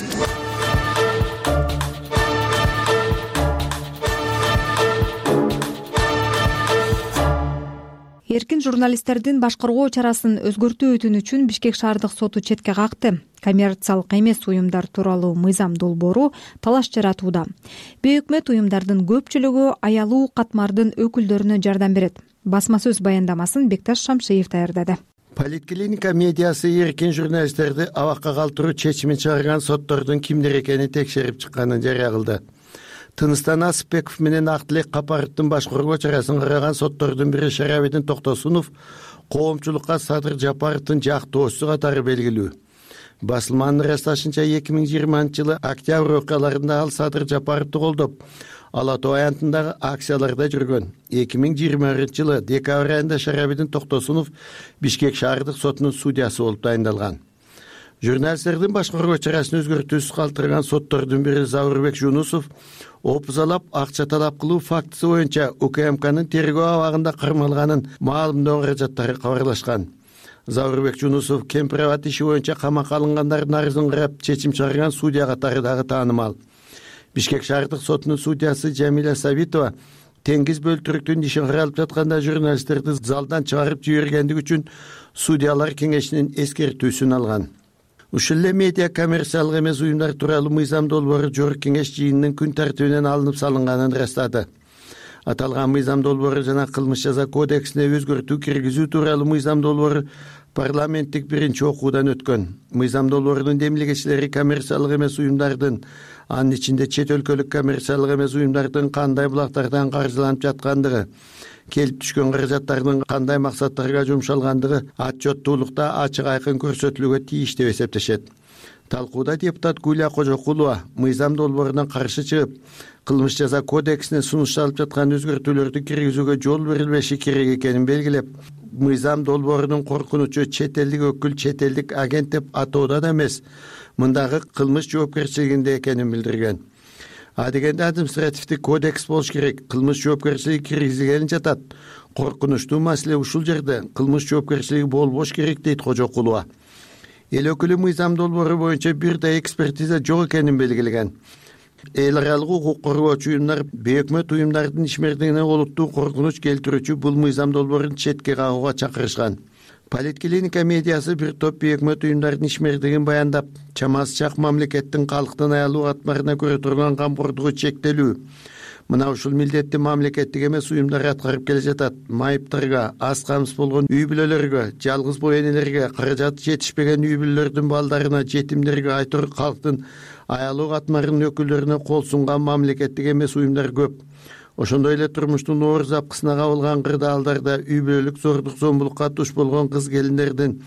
Эркин журналисттердин башкаруу чарасын өзгөртүү өтүнүчүн Бишкек шаардык соту четке какты. Коммерциялык эмес уюмдар тууралуу мыйзам долбоору талаш жаратууда. Бейөкмөт уюмдардын көпчүлүгү аялуу катмардын өкүлдөрүнө жардам берет. Басма сөз баяндамасын Бекташ Шамшиев даярдады. Политклиника медиасы эркин журналисттерди абакка калтыруу чечимин чыгарган соттордун кимдер экенин текшерип чыкканын жарыя кылды. Тыныстан Асыпбеков менен Актылек Капаровдун башкаруу чарасын караган соттордун бири Шарабидин Токтосунов коомчулукка Садыр Жапаровдун жактоочусу катары белгилүү. Басылманын ырасташынча эки миң жыйырманчы жылы октябрь окуяларында ал Садыр Жапаровду колдоп, Ала Тоо аянтындагы акцияларда жүргөн. эки миң жыйырма биринчи жылы декабрь айында Шарабидин Токтосунов Бишкек шаардык сотунун судьясы болуп дайындалган. Журналисттердин башкаруу чарасын өзгөртүүсүз калтырган соттордун бири Заурбек Жунусов опузалап акча талап кылуу фактысы боюнча УКМКнын тергөө абагында кармалганын маалымдоо каражаттары кабарлашкан. Заурбек Жунусов Кемпирабад иши боюнча камакка алынгандардын арызын карап чечим чыгарган судья катары дагы таанымал. Бишкек шаардык сотунун судьясы Жамиля Сабитова Теңиз бөлтүрүктүн ишин каралып жатканда журналисттерди залдан чыгарып жибергендиги үчүн судьялар кеңешинин эскертүүсүн алган. Ушул эле медиа коммерциялык эмес уюмдар тууралуу мыйзам долбоору жогорку кеңеш жыйынынын күн тартибинен алынып салынганын ырастады. Аталган мыйзам долбоору жана кылмыш жаза кодексине өзгөртүү киргизүү тууралуу мыйзам долбоору парламенттик биринчи окуудан өткөн. Мыйзам долбоорунун демилгечилери коммерциялык эмес уюмдардын, анын ичинде чет өлкөлүк коммерциялык эмес уюмдардын кандай булактардан каржыланып жаткандыгы, келип түшкөн каражаттардын кандай максаттарга жумшалгандыгы отчеттуулукта ачык айкын көрсөтүлүүгө тийиш деп эсептешет. Талкууда депутат Гүлия Кожокулова мыйзам долбоорунан каршы чыгып, кылмыш жаза кодексине сунушталып жаткан өзгөртүүлөрдү киргизүүгө жол берилбеши керек экенин белгилеп, мыйзам долбоорунун коркунучу чет элдик өкүл, чет элдик агент деп атоодон эмес, мындагы кылмыш жоопкерчилигинде экенин билдирген. А дегенде административдик кодекс болуш керек, кылмыш жоопкерчилиги киргизилгени жатат. Коркунучтуу маселе ушул жерде, кылмыш жоопкерчилиги болбош керек дейт Кожокулова. Эл өкүлү мыйзам долбоору боюнча бир да экспертиза жок экенин белгилеген. Эл аралык укук коргоочу уюмдар бейөкмөт уюмдардын ишмердигине олуттуу коркунуч келтирүүчү бул мыйзам долбоорун четке кагууга чакырышкан. Политклиника медиасы бир топ бейөкмөт уюмдардын ишмердигин баяндап, чамасы чак мамлекеттин калктын аялуу катмарына көрө турган камкордугу чектелүү. Мына ушул милдетти мамлекеттик эмес уюмдар аткарып келе жатат. Майыптарга, аз камсыз болгон үй бүлөлөргө, жалгыз бой энелерге, каражаты жетишпеген үй бүлөлөрдүн балдарына, жетимдерге, айтор калктын аялуу катмарынын өкүлдөрүнө кол сунган мамлекеттик эмес уюмдар көп. Ошондой эле турмуштун оор запкысына кабылган кырдаалдарда үй бүлөлүк зордук зомбулукка туш болгон кыз келиндердин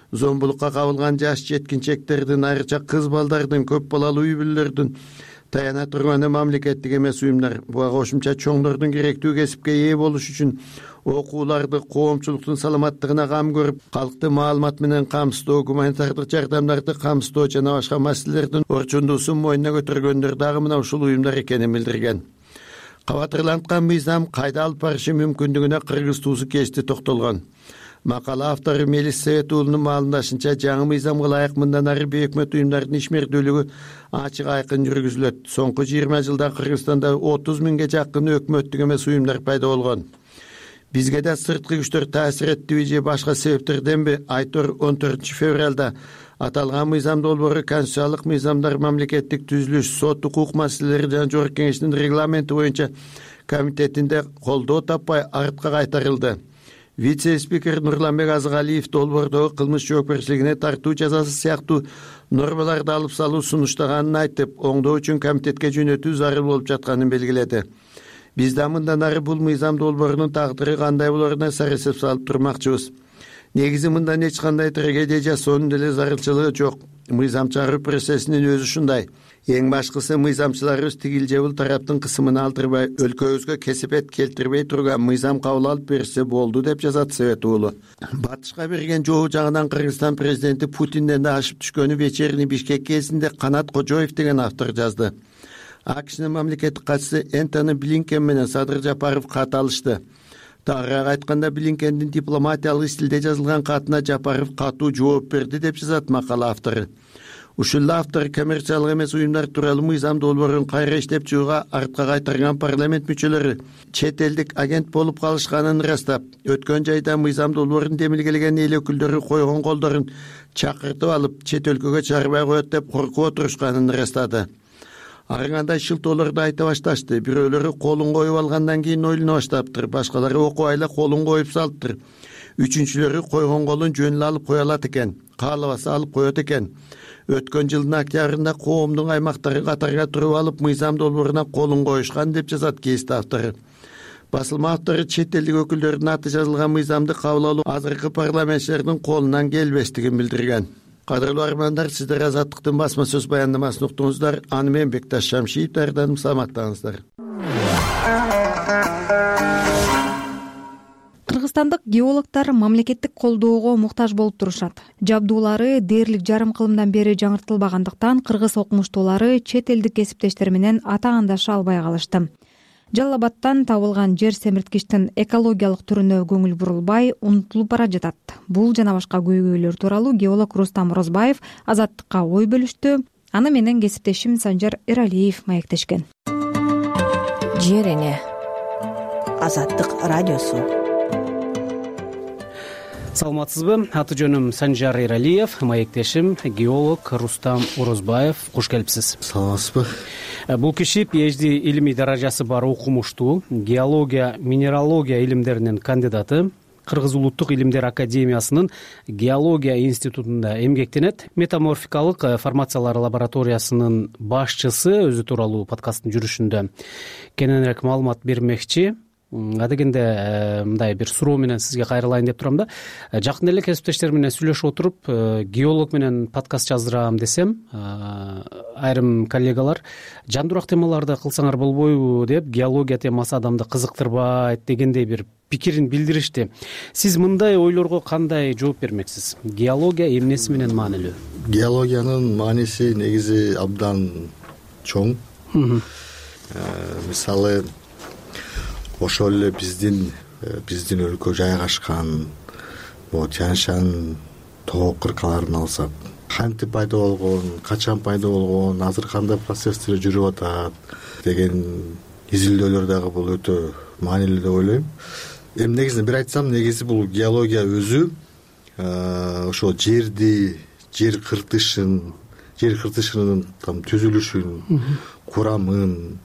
зомбулукка кабылган жаш жеткинчектердин, айрыкча кыз балдардын, көп балалуу үй бүлөлөрдүн таяна турганы мамлекеттик эмес уюмдар. Буга кошумча чоңдордун керектүү кесипке ээ болуш үчүн окууларды, коомчулуктун саламаттыгына кам көрүп, калкты маалымат менен камсыздоо, гуманитардык жардамдарды камсыздоо жана башка маселелердин орчундуусун мойнуна көтөргөндөр дагы мына ушул уюмдар экенин билдирген. Кабатырланткан мыйзам кайда алып барышы мүмкүндүгүнө Кыргыз туусу кечти токтолгон. Макала автору Мелис Совет уулунун маалымдашынча, жаңы мыйзамга ылайык мындан ары бейөкмөт уюмдардын ишмердүүлүгү ачык айкын жүргүзүлөт. Соңку жыйырма жылда Кыргызстанда отуз миңге жакын өкмөттүк эмес уюмдар пайда болгон. Бизге да сырткы күчтөр таасир эттиби же башка себептерденби? Айтор он төртүнчү февралда аталган мыйзам долбоору конституциялык мыйзамдар, мамлекеттик түзүлүш, сот укук маселелери жана Жогорку Кеңештин регламенти боюнча комитетинде колдоо таппай артка кайтарылды. Вице-спикер Нурланбек Азыгалиев долбоордогу кылмыш жоопкерчилигине тартуу жазасы сыяктуу нормаларды алып салуу сунуштаганын айтып, оңдоо үчүн комитетке жөнөтүү зарыл болуп жатканын белгиледи. Биз да мындан ары бул мыйзам долбоорунун тагдыры кандай болоруна сарасеп салып турмакчыбыз. Негизи мындан эч кандай трагедия жасоонун деле зарылчылыгы жок. Мыйзам чыгаруу процессинин өзү ушундай. Эң башкысы, мыйзамчыларыбыз тигил же бул тараптын кысымын алдырбай, өлкөбүзгө кесепет келтирбей турган мыйзам кабыл алып берсе болду, деп жазат Совет уулу. Батышка берген жообу жагынан Кыргызстан президенти Путинден да ашып түшкөнү вечерний Бишкек кезинде Канат Кожоев деген автор жазды. АКШнын мамлекеттик катчысы Энтони Блинкен менен Садыр Жапаров кат алышты. Тагыраак айтканда, Блинкендин дипломатиялык стилде жазылган катына Жапаров катуу жооп берди, деп жазат макала автору. Ушул автор коммерциялык эмес уюмдар тууралуу мыйзам долбоорун кайра иштеп чыгууга артка кайтарган парламент мүчөлөрү чет элдик агент болуп калышканын ырастап, өткөн жайда мыйзам долбоорун демилгелеген эл өкүлдөрү койгон колдорун чакыртып алып, чет өлкөгө чыгарбай коет деп коркуп отурушканын ырастады. Арыңандай шылтоолорду айта башташты. Бирөөлөрү колун коюп алгандан кийин ойлоно баштаптыр, башкалары окубайла колун коюп салыптыр. Үчүнчүлөрү койгон колун жөн алып кое алат экен, каалабаса алып коет экен. Өткөн жылдын октябрында коомдун аймактары катарга туруп алып мыйзам долбооруна колун коюшкан, деп жазат кесип автору. Басылма автору чет элдик өкүлдөрдүн аты жазылган мыйзамды кабыл алуу азыркы парламентчилердин колунан келбестигин билдирген. Кадырлуу армандар, сиздер Азаттыктын басма сөз баяндамасын уктуңуздар. Аны мен Бекташ Шамшиев даярдадым. Саламаттаңыздар. Кыргызстандык геологдор мамлекеттик колдоого муктаж болуп турушат. Жабдуулары дээрлик жарым кылымдан бери жаңыртылбагандыктан кыргыз окумуштуулары чет элдик кесиптештер менен атаандаша албай калышты. Жалал Абадтан табылган жер семирткичтин экологиялык түрүнө көңүл бурулбай, унутулуп бара жатат. Бул жана башка көйгөйлөр тууралуу геолог Рустам Орозбаев Азаттыкка ой бөлүштү. Аны менен кесиптешим Санжар Эралиев маектешкен. Жер эне. Азаттык радиосу. Саламатсызбы? Аты жөнүм Санжар Эралиев, маектешим геолог Рустам Орозбаев. Куш келипсиз. Саламатсызбы? Бул киши пи эйч ди илимий даражасы бар окумуштуу, геология, минералогия илимдеринин кандидаты, Кыргыз улуттук илимдер академиясынын геология институтунда эмгектенет. Метаморфикалык формациялар лабораториясынын башчысы, өзү тууралуу подкасттын жүрүшүндө кененирээк маалымат бермекчи. Адегенде мындай бир суроо менен сизге кайрылайын деп турам да. Жакын эле кесиптештер менен сүйлөшүп отуруп, геолог менен подкаст жаздырам десем, айрым коллегалар жандуураак темаларды кылсаңар болбойбу деп, геология темасы адамды кызыктырбайт дегендей бир пикирин билдиришти. Сиз мындай ойлорго кандай жооп бермексиз? Геология эмнеси менен маанилүү? Геологиянын мааниси негизи абдан чоң. Мисалы, ошол эле биздин биздин өлкө жайгашкан Тянь-Шань тоо кыркаларын алсак, кантип пайда болгон, качан пайда болгон, азыр кандай процесстер жүрүп атат деген изилдөөлөр дагы бул өтө маанилүү деп ойлойм. Эми негизинен бир айтсам, негизи бул геология өзү ошо жерди, жер кыртышын, жер кыртышынын там түзүлүшүн, курамын,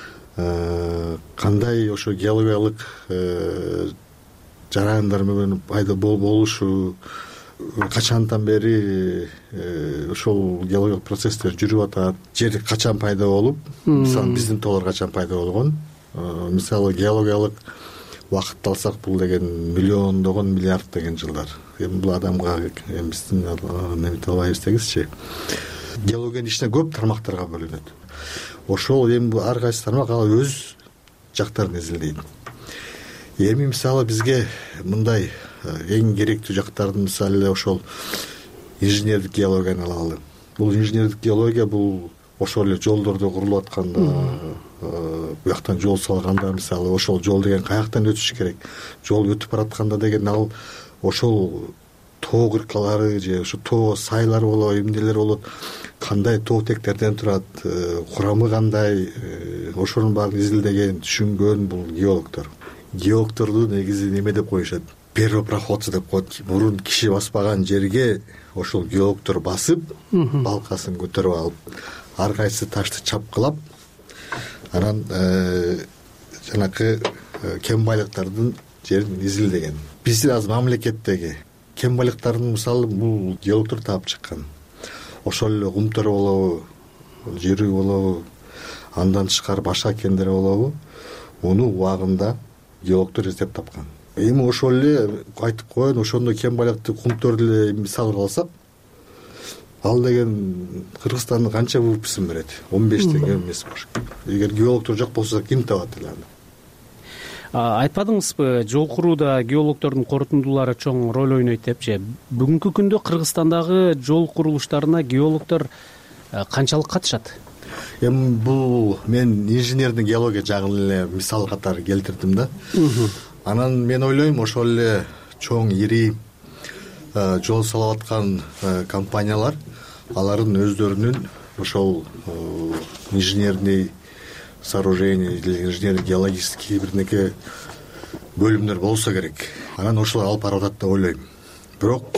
кандай ошо геологиялык жараяндар менен пайда болушу, качантан бери ошол геологиялык процесстер жүрүп атат, жер качан пайда болуп, мисалы биздин тоолор качан пайда болгон, мисалы геологиялык убакытты алсак, бул деген миллиондогон, миллиард деген жылдар. эми бул адамга эми биздин немете албайбыз дегизчи. Геологиянын ичине көп тармактарга бөлүнөт. Ошол эми ар кайсы тармак ал өз жактарын изилдейт. Эми мисалы бизге мындай эң керектүү жактардын мисалы эле ошол инженердик геологияны алалы. Бул инженердик геология бул ошол эле жолдордо курулуп атканда, буяктан жол салганда мисалы ошол жол деген каяктан өтүш керек, жол өтүп баратканда деген ал ошол тоо кыркалары же ушу тоо сайлар болобу, эмнелер болот, кандай тоо тектерден турат, курамы кандай, ошонун баарын изилдеген, түшүнгөн бул геологдор. Геологдорду негизи неме деп коюшат? Первопроходцы деп коет. Мурун киши баспаган жерге ошол геологдор басып, балкасын көтөрүп алып, ар кайсы ташты чапкылап, анан жанакы кен байлыктардын жерин изилдеген. Биздин азыр мамлекеттеги кен байлыктардын мисалы бул геологдор таап чыккан. Ошол эле кумтөр болобу, жерүү болобу, андан тышкары башка кендер болобу, муну убагында геологдор издеп тапкан. Эми ошол эле айтып коеюн, ошондой кен байлыкты кумтөрдү эле мисалга алсак, ал деген Кыргызстандын канча вырпысын берет? он беш теңге эмес болуш керек. Эгер геологдор жок болсо ким табат эле аны? Айтпадыңызбы, жол курууда геологдордун корутундулары чоң роль ойнойт депчи. Бүгүнкү күндө Кыргызстандагы жол курулуштарына геологдор канчалык катышат? Эми бул мен инженердик геология жагын эле мисал катары келтирдим да. Анан мен ойлойм ошол эле чоң ири жол салып аткан компаниялар алардын өздөрүнүн ошол инженерный сооружение или инженерный геологический бирнеке бөлүмдөр болсо керек. Анан ошолор алып барып атат деп ойлойм. Бирок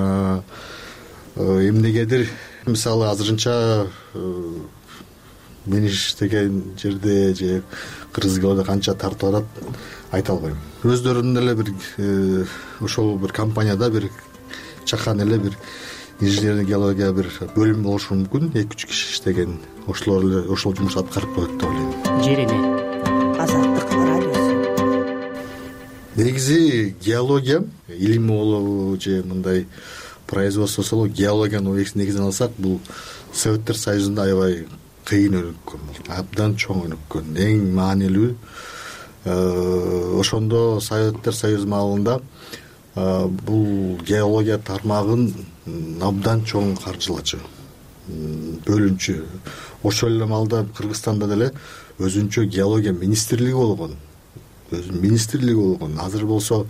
эмнегедир мисалы азырынча мен иштеген жерде же кыргыз геология канча тартып атат айта албайм. Өздөрүнүн эле бир ошол бир компанияда бир чакан эле бир инженерный геология бир бөлүм болушу мүмкүн, эки үч киши иштеген, ошолор эле ошол жумушту аткарып коет деп ойлойм. Жерене Азаттык радиосу. Негизи геология илими болобу же мындай производствосу болобу, геологиянын негизин алсак, бул Советтер Союзунда аябай кыйын өнүккөн, абдан чоң өнүккөн, эң маанилүү. Ошондо Советтер Союзу маалында бул геология тармагын абдан чоң каржылачу, бөлүнчү. Ошол эле маалда Кыргызстанда деле өзүнчө геология министрлиги болгон, өзүнүн министрлиги болгон. Азыр болсо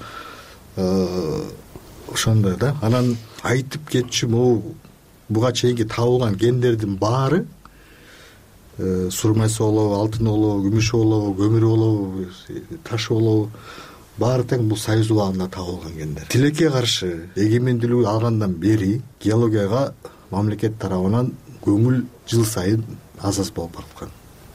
ошондой да. Анан айтып кетчү, могу буга чейинки табылган кендердин баары, сурмайсы болобу, алтын болобу, күмүш болобу, көмүр болобу, таш болобу, баары тең бул Союз убагында табылган кендер. Тилекке каршы эгемендүүлүк алгандан бери геологияга мамлекет тарабынан көңүл жыл сайын аз аз болуп бараткан.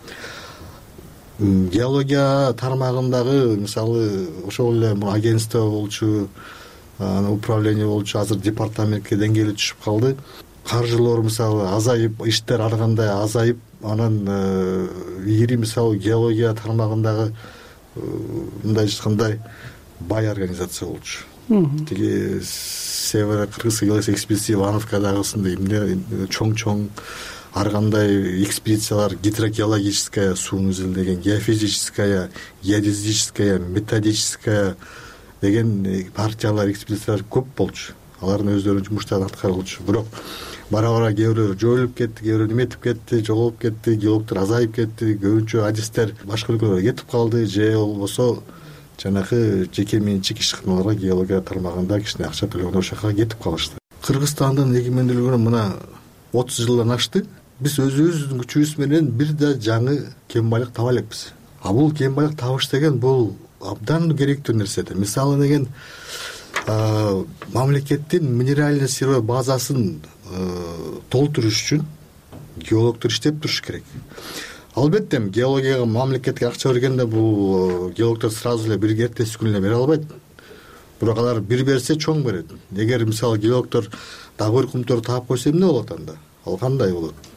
Геология тармагындагы мисалы ошол эле агентство болчу, управление болчу, азыр департаментке деңгээли түшүп калды. Каржылоор мисалы азайып, иштер ар кандай азайып, анан ири мисалы геология тармагындагы мындай айткандай бай организация болчу. Тиги Северо Кыргызский геологический экспедиция Ивановкадагысындай эмне чоң-чоң ар кандай экспедициялар, гидрогеологическая сууну изилдеген, геофизическая, геодезическая, методическая деген партиялар, экспедициялар көп болчу. Алардын өздөрүнүн жумуштарын аткарылчу. Бирок бара-бара кээ бирөө жоюлуп кетти, кээ бирөө неметип кетти, жоголуп кетти, геологдор азайып кетти, көбүнчө адистер башка өлкөлөргө кетип калды, же болбосо жанагы жеке менчик ишканаларга геология тармагында кичине акча төлөгөн ошол жака кетип калышты. Кыргызстандын эгемендүүлүгүнө мына отуз жылдан ашты. Биз өзүбүздүн күчүбүз менен бир да жаңы кен байлык таба элекпиз. А бул кен байлык табыш деген бул абдан керектүү нерсе. Мисалы деген мамлекеттин минеральный сырье базасын толтуруш үчүн геологдор иштеп туруш керек. Албетте геологияга мамлекетке акча бергенде бул геологдор сразу эле бир эртеси күнү эле бере албайт. Бирок алар бир берсе чоң берет. Эгер мисалы геологдор дагы бир кумтөр таап койсо эмне болот анда? Ал кандай болот?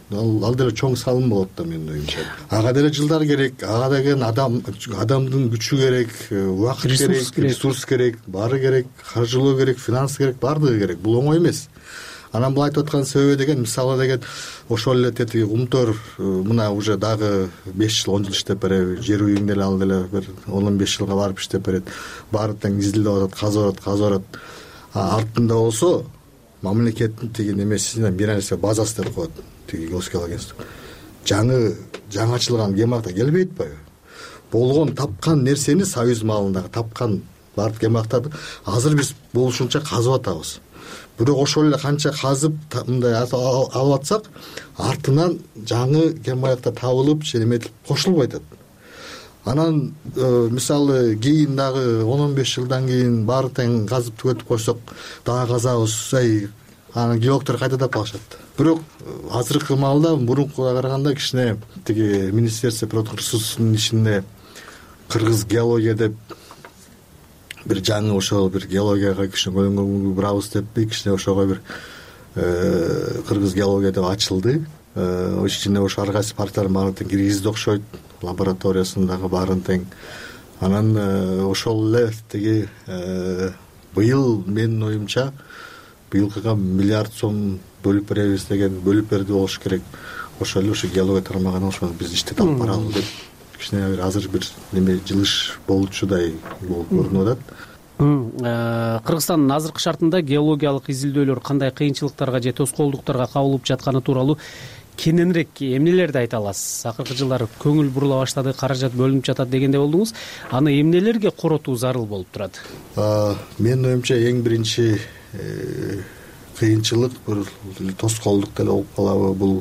ал деле чоң салым болот да менин оюмча. Ага деле жылдар керек, ага деген адам адамдын күчү керек, убакыт керек, ресурс керек, баары керек, каржылоо керек, финанс керек, баардыгы керек. Бул оңой эмес. Анан бул айтып аткан себеби деген мисалы деген ошол эле тетиги умтор мына уже дагы беш жыл он жыл иштеп береби, жер үйүң деле ал деле бир он он беш жылга барып иштеп берет. Баары тең изилдеп атат, казып атат, казып атат. Артында болсо мамлекеттин тиги немесинен бир нерсе базасы деп коет. Тиги геологиялык жаңы жаңы ачылган гемакта келбей атпайбы? Болгон тапкан нерсени союз маалындагы тапкан баардык гемактарды азыр биз болушунча казып атабыз. Бирок ошол эле канча казып мындай алып атсак, артынан жаңы гемаякта табылып, шеметип кошулуп атат. Анан мисалы кийин дагы он он беш жылдан кийин баары тең казып түгөтүп койсок, дагы казабыз, ай, анан геологдор кайда деп калышат. Бирок азыркы маалда мурункуга караганда кичине тиги Министерство природных ресурсунун ичинде кыргыз геология деп бир жаңы ошол бир геологияга кичине көңүл бурабыз деп кичине ошого бир кыргыз геология деп ачылды. Ошол ичинде ошо ар кайсы парктардын баарын тең киргизди окшойт, лабораториясындагы баарын тең. Анан ошол эле тиги быйыл менин оюмча быйылкыга миллиард сом бөлүп беребиз деген, бөлүп берди болуш керек. Ошол эле ушу геология тармагына ошону биз иштете алып баралы деп кичине бир азыр бир неме жылыш болчудай болуп көрүнүп атат. Кыргызстандын азыркы шартында геологиялык изилдөөлөр кандай кыйынчылыктарга же тоскоолдуктарга кабылып жатканы тууралуу кененирээк эмнелерди айта аласыз? Акыркы жылдары көңүл бурула баштады, каражат бөлүнүп жатат дегенде болдуңуз. Аны эмнелерге коротуу зарыл болуп турат? Менин оюмча эң биринчи кыйынчылык, бир тоскоолдук деле болуп калабы, бул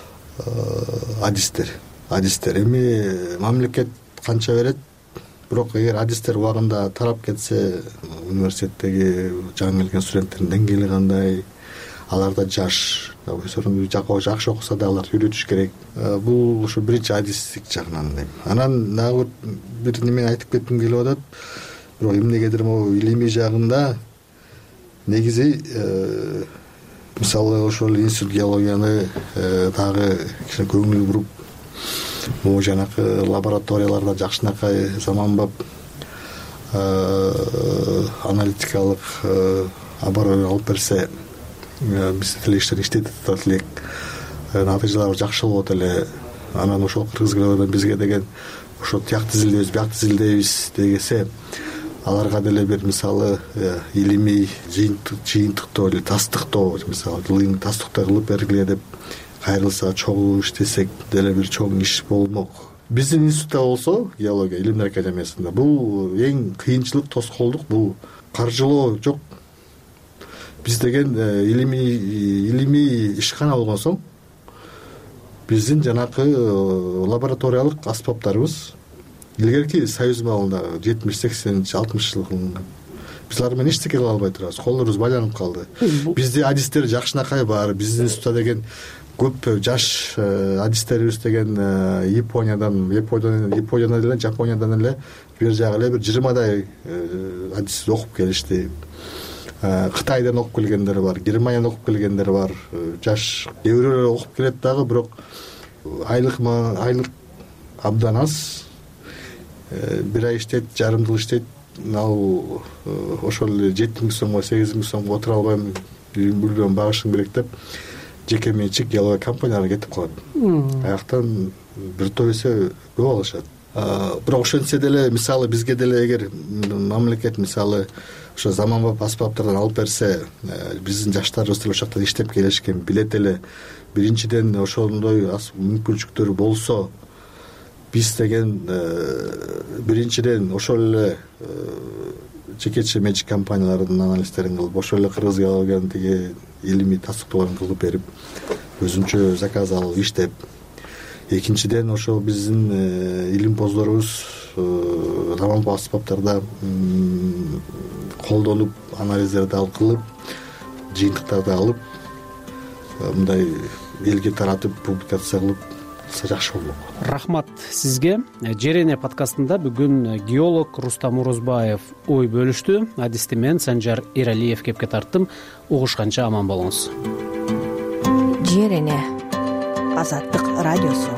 адистер. Адистер эми мамлекет канча берет, бирок эгер адистер убагында тарап кетсе, университеттеги жаңы келген студенттердин деңгээли кандай, аларда жаш, жакшы окуса да аларды үйрөтүш керек. Бул ушу биринчи адистик жагынан дейм. Анан дагы бир немени айтып кетким келип атат. Бирок эмнегедир могу илимий жагында негизи мисалы ошол институт геологияны дагы кичине көңүл буруп, могу жанакы лабораторияларда жакшынакай заманбап аналитикалык оборудование алып берсе, биз деле иштер иштетип элек, натыйжалар жакшы болот эле. Анан ошол кыргыз геологиядан бизге деген ошо тиякты изилдейбиз, биякты изилдейбиз дегесе, аларга деле бир мисалы илимий жыйынтыктоо эле тастыктоо, мисалы жылыйын тастыктай кылып бергиле деп кайрылса, чогуу иштесек деле бир чоң иш болмок. Биздин институтта болсо, геология илимдер академиясында бул эң кыйынчылык, тоскоолдук бул каржылоо жок. Биз деген илимий илимий ишкана болгон соң биздин жанакы лабораториялык аспаптарыбыз илгерки союз маалында жетимиш сексенинчи алтымыш жыл кылынган. Биз алар менен эчтеке кыла албай турабыз. Колдорубуз байланып калды. Бизде адистер жакшынакай бар. Биздин институтта деген көп жаш адистерибиз деген Япониядан, Япониядан, Япониядан эле, Жапониядан эле бир жагы эле бир жыйырмадай адис окуп келишти. Кытайдан окуп келгендер бар, Германиядан окуп келгендер бар. Жаш кээ бирөө окуп келет дагы, бирок айлык айлык абдан аз. Бир ай иштейт, жарым жыл иштейт. Ал ошол эле жети миң сомго, сегиз миң сомго отура албайм, билбейм, багышым керек деп жеке менчик геология компанияларга кетип калат. Аяктан бир топ эсе көп алышат. Бирок ошентсе деле, мисалы бизге деле эгер мамлекет мисалы ошо заманбап аспаптардан алып берсе, биздин жаштарыбыз деле ошол жакта иштеп келишкен, билет эле. Биринчиден ошондой мүмкүнчүлүктөр болсо, биз деген биринчиден ошол эле жекече менчик компаниялардын анализтерин кылып, ошол эле кыргыз геологиянын тиги илимий тастыктоолорун кылып берип, өзүнчө заказ алып иштеп. Экинчиден ошол биздин илимпоздорубуз заманбап аспаптарда колдонуп, анализдерди алып кылып, жыйынтыктарды алып, мындай элге таратып, публикация кылып жакшы болмок. Рахмат сизге. Жерене подкастында бүгүн геолог Рустам Орозбаев ой бөлүштү. Адисти мен Санжар Эралиев кепке тарттым. Угушканча аман болуңуз. Жерене. Азаттык радиосу.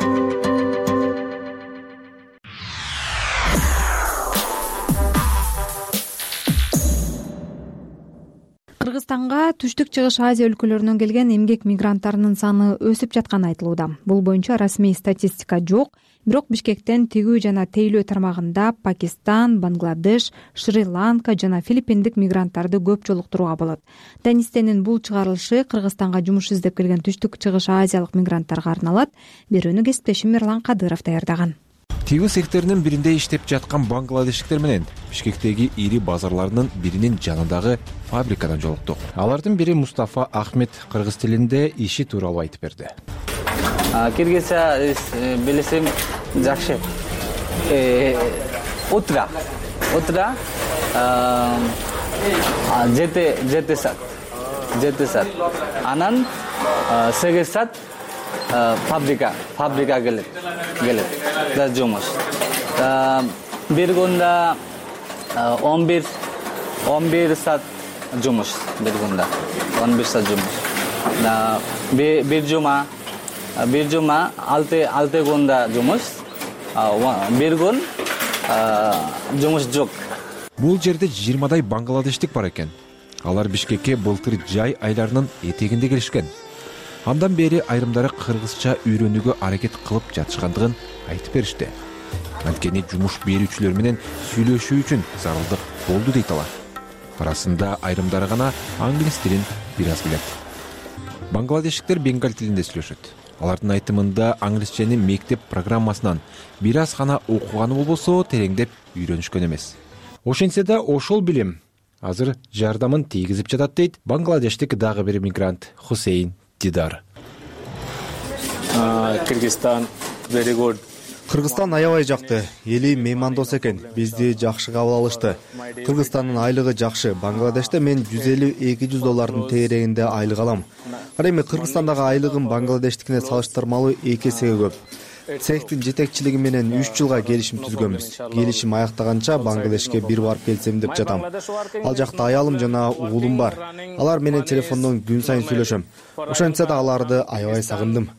Кыргызстанга түштүк чыгыш Азия өлкөлөрүнөн келген эмгек мигранттарынын саны өсүп жатканы айтылууда. Бул боюнча расмий статистика жок, бирок Бишкектен тигүү жана тейлөө тармагында Пакистан, Бангладеш, Шри-Ланка жана филиппиндик мигранттарды көп жолуктурууга болот. Данистенин бул чыгарылышы Кыргызстанга жумуш издеп келген түштүк чыгыш азиялык мигранттарга арналат. Берүүнү кесиптешим Мирлан Кадыров даярдаган. Тигүү секторунун биринде иштеп жаткан бангладештиктер менен Бишкектеги ири базарларынын биринин жанындагы фабрикадан жолуктук. Алардын бири Мустафа Ахмед кыргыз тилинде иши тууралуу айтып берди. Кыргызча билесем жакшы. Утра. Утра. Жети жети саат. Жети саат. Анан сегиз саат фабрика, фабрика келет. Келет. Да жумуш. Бир күндө он бир он бир саат жумуш. Бир күндө он бир саат жумуш. Да бир жума бир жума алты алты күндө жумуш. Бир күн жумуш жок. Бул жерде жыйырмадай бангладештик бар экен. Алар Бишкекке былтыр жай айларынын этегинде келишкен. Андан бери айрымдары кыргызча үйрөнүүгө аракет кылып жатышкандыгын айтып беришти. Анткени жумуш берүүчүлөр менен сүйлөшүү үчүн зарылдык болду дейт алар. Арасында айрымдары гана англис тилин бир аз билет. Бангладештиктер бенгал тилинде сүйлөшөт. Алардын айтымында англисчени мектеп программасынан бир аз гана окуганы болбосо тереңдеп үйрөнүшкөн эмес. Ошентсе да ошол билим азыр жардамын тийгизип жатат дейт бангладештик дагы бир мигрант Хусейн Дидар. Кыргызстан very good. Кыргызстан аябай жакты. Эли меймандос экен. Бизди жакшы кабыл алышты. Кыргызстандын айлыгы жакшы. Бангладеште мен жүз элүү эки жүз доллардын тегерегинде айлык алам. Ал эми Кыргызстандагы айлыгым бангладештикине салыштырмалуу эки эсеге көп. Цехтин жетекчилиги менен үч жылга келишим түзгөнбүз. Келишим аяктаганча Бангладешке бир барып келсем деп жатам. Ал жакта аялым жана уулум бар. Алар менен телефондон күн сайын сүйлөшөм. Ошентсе да аларды аябай сагындым.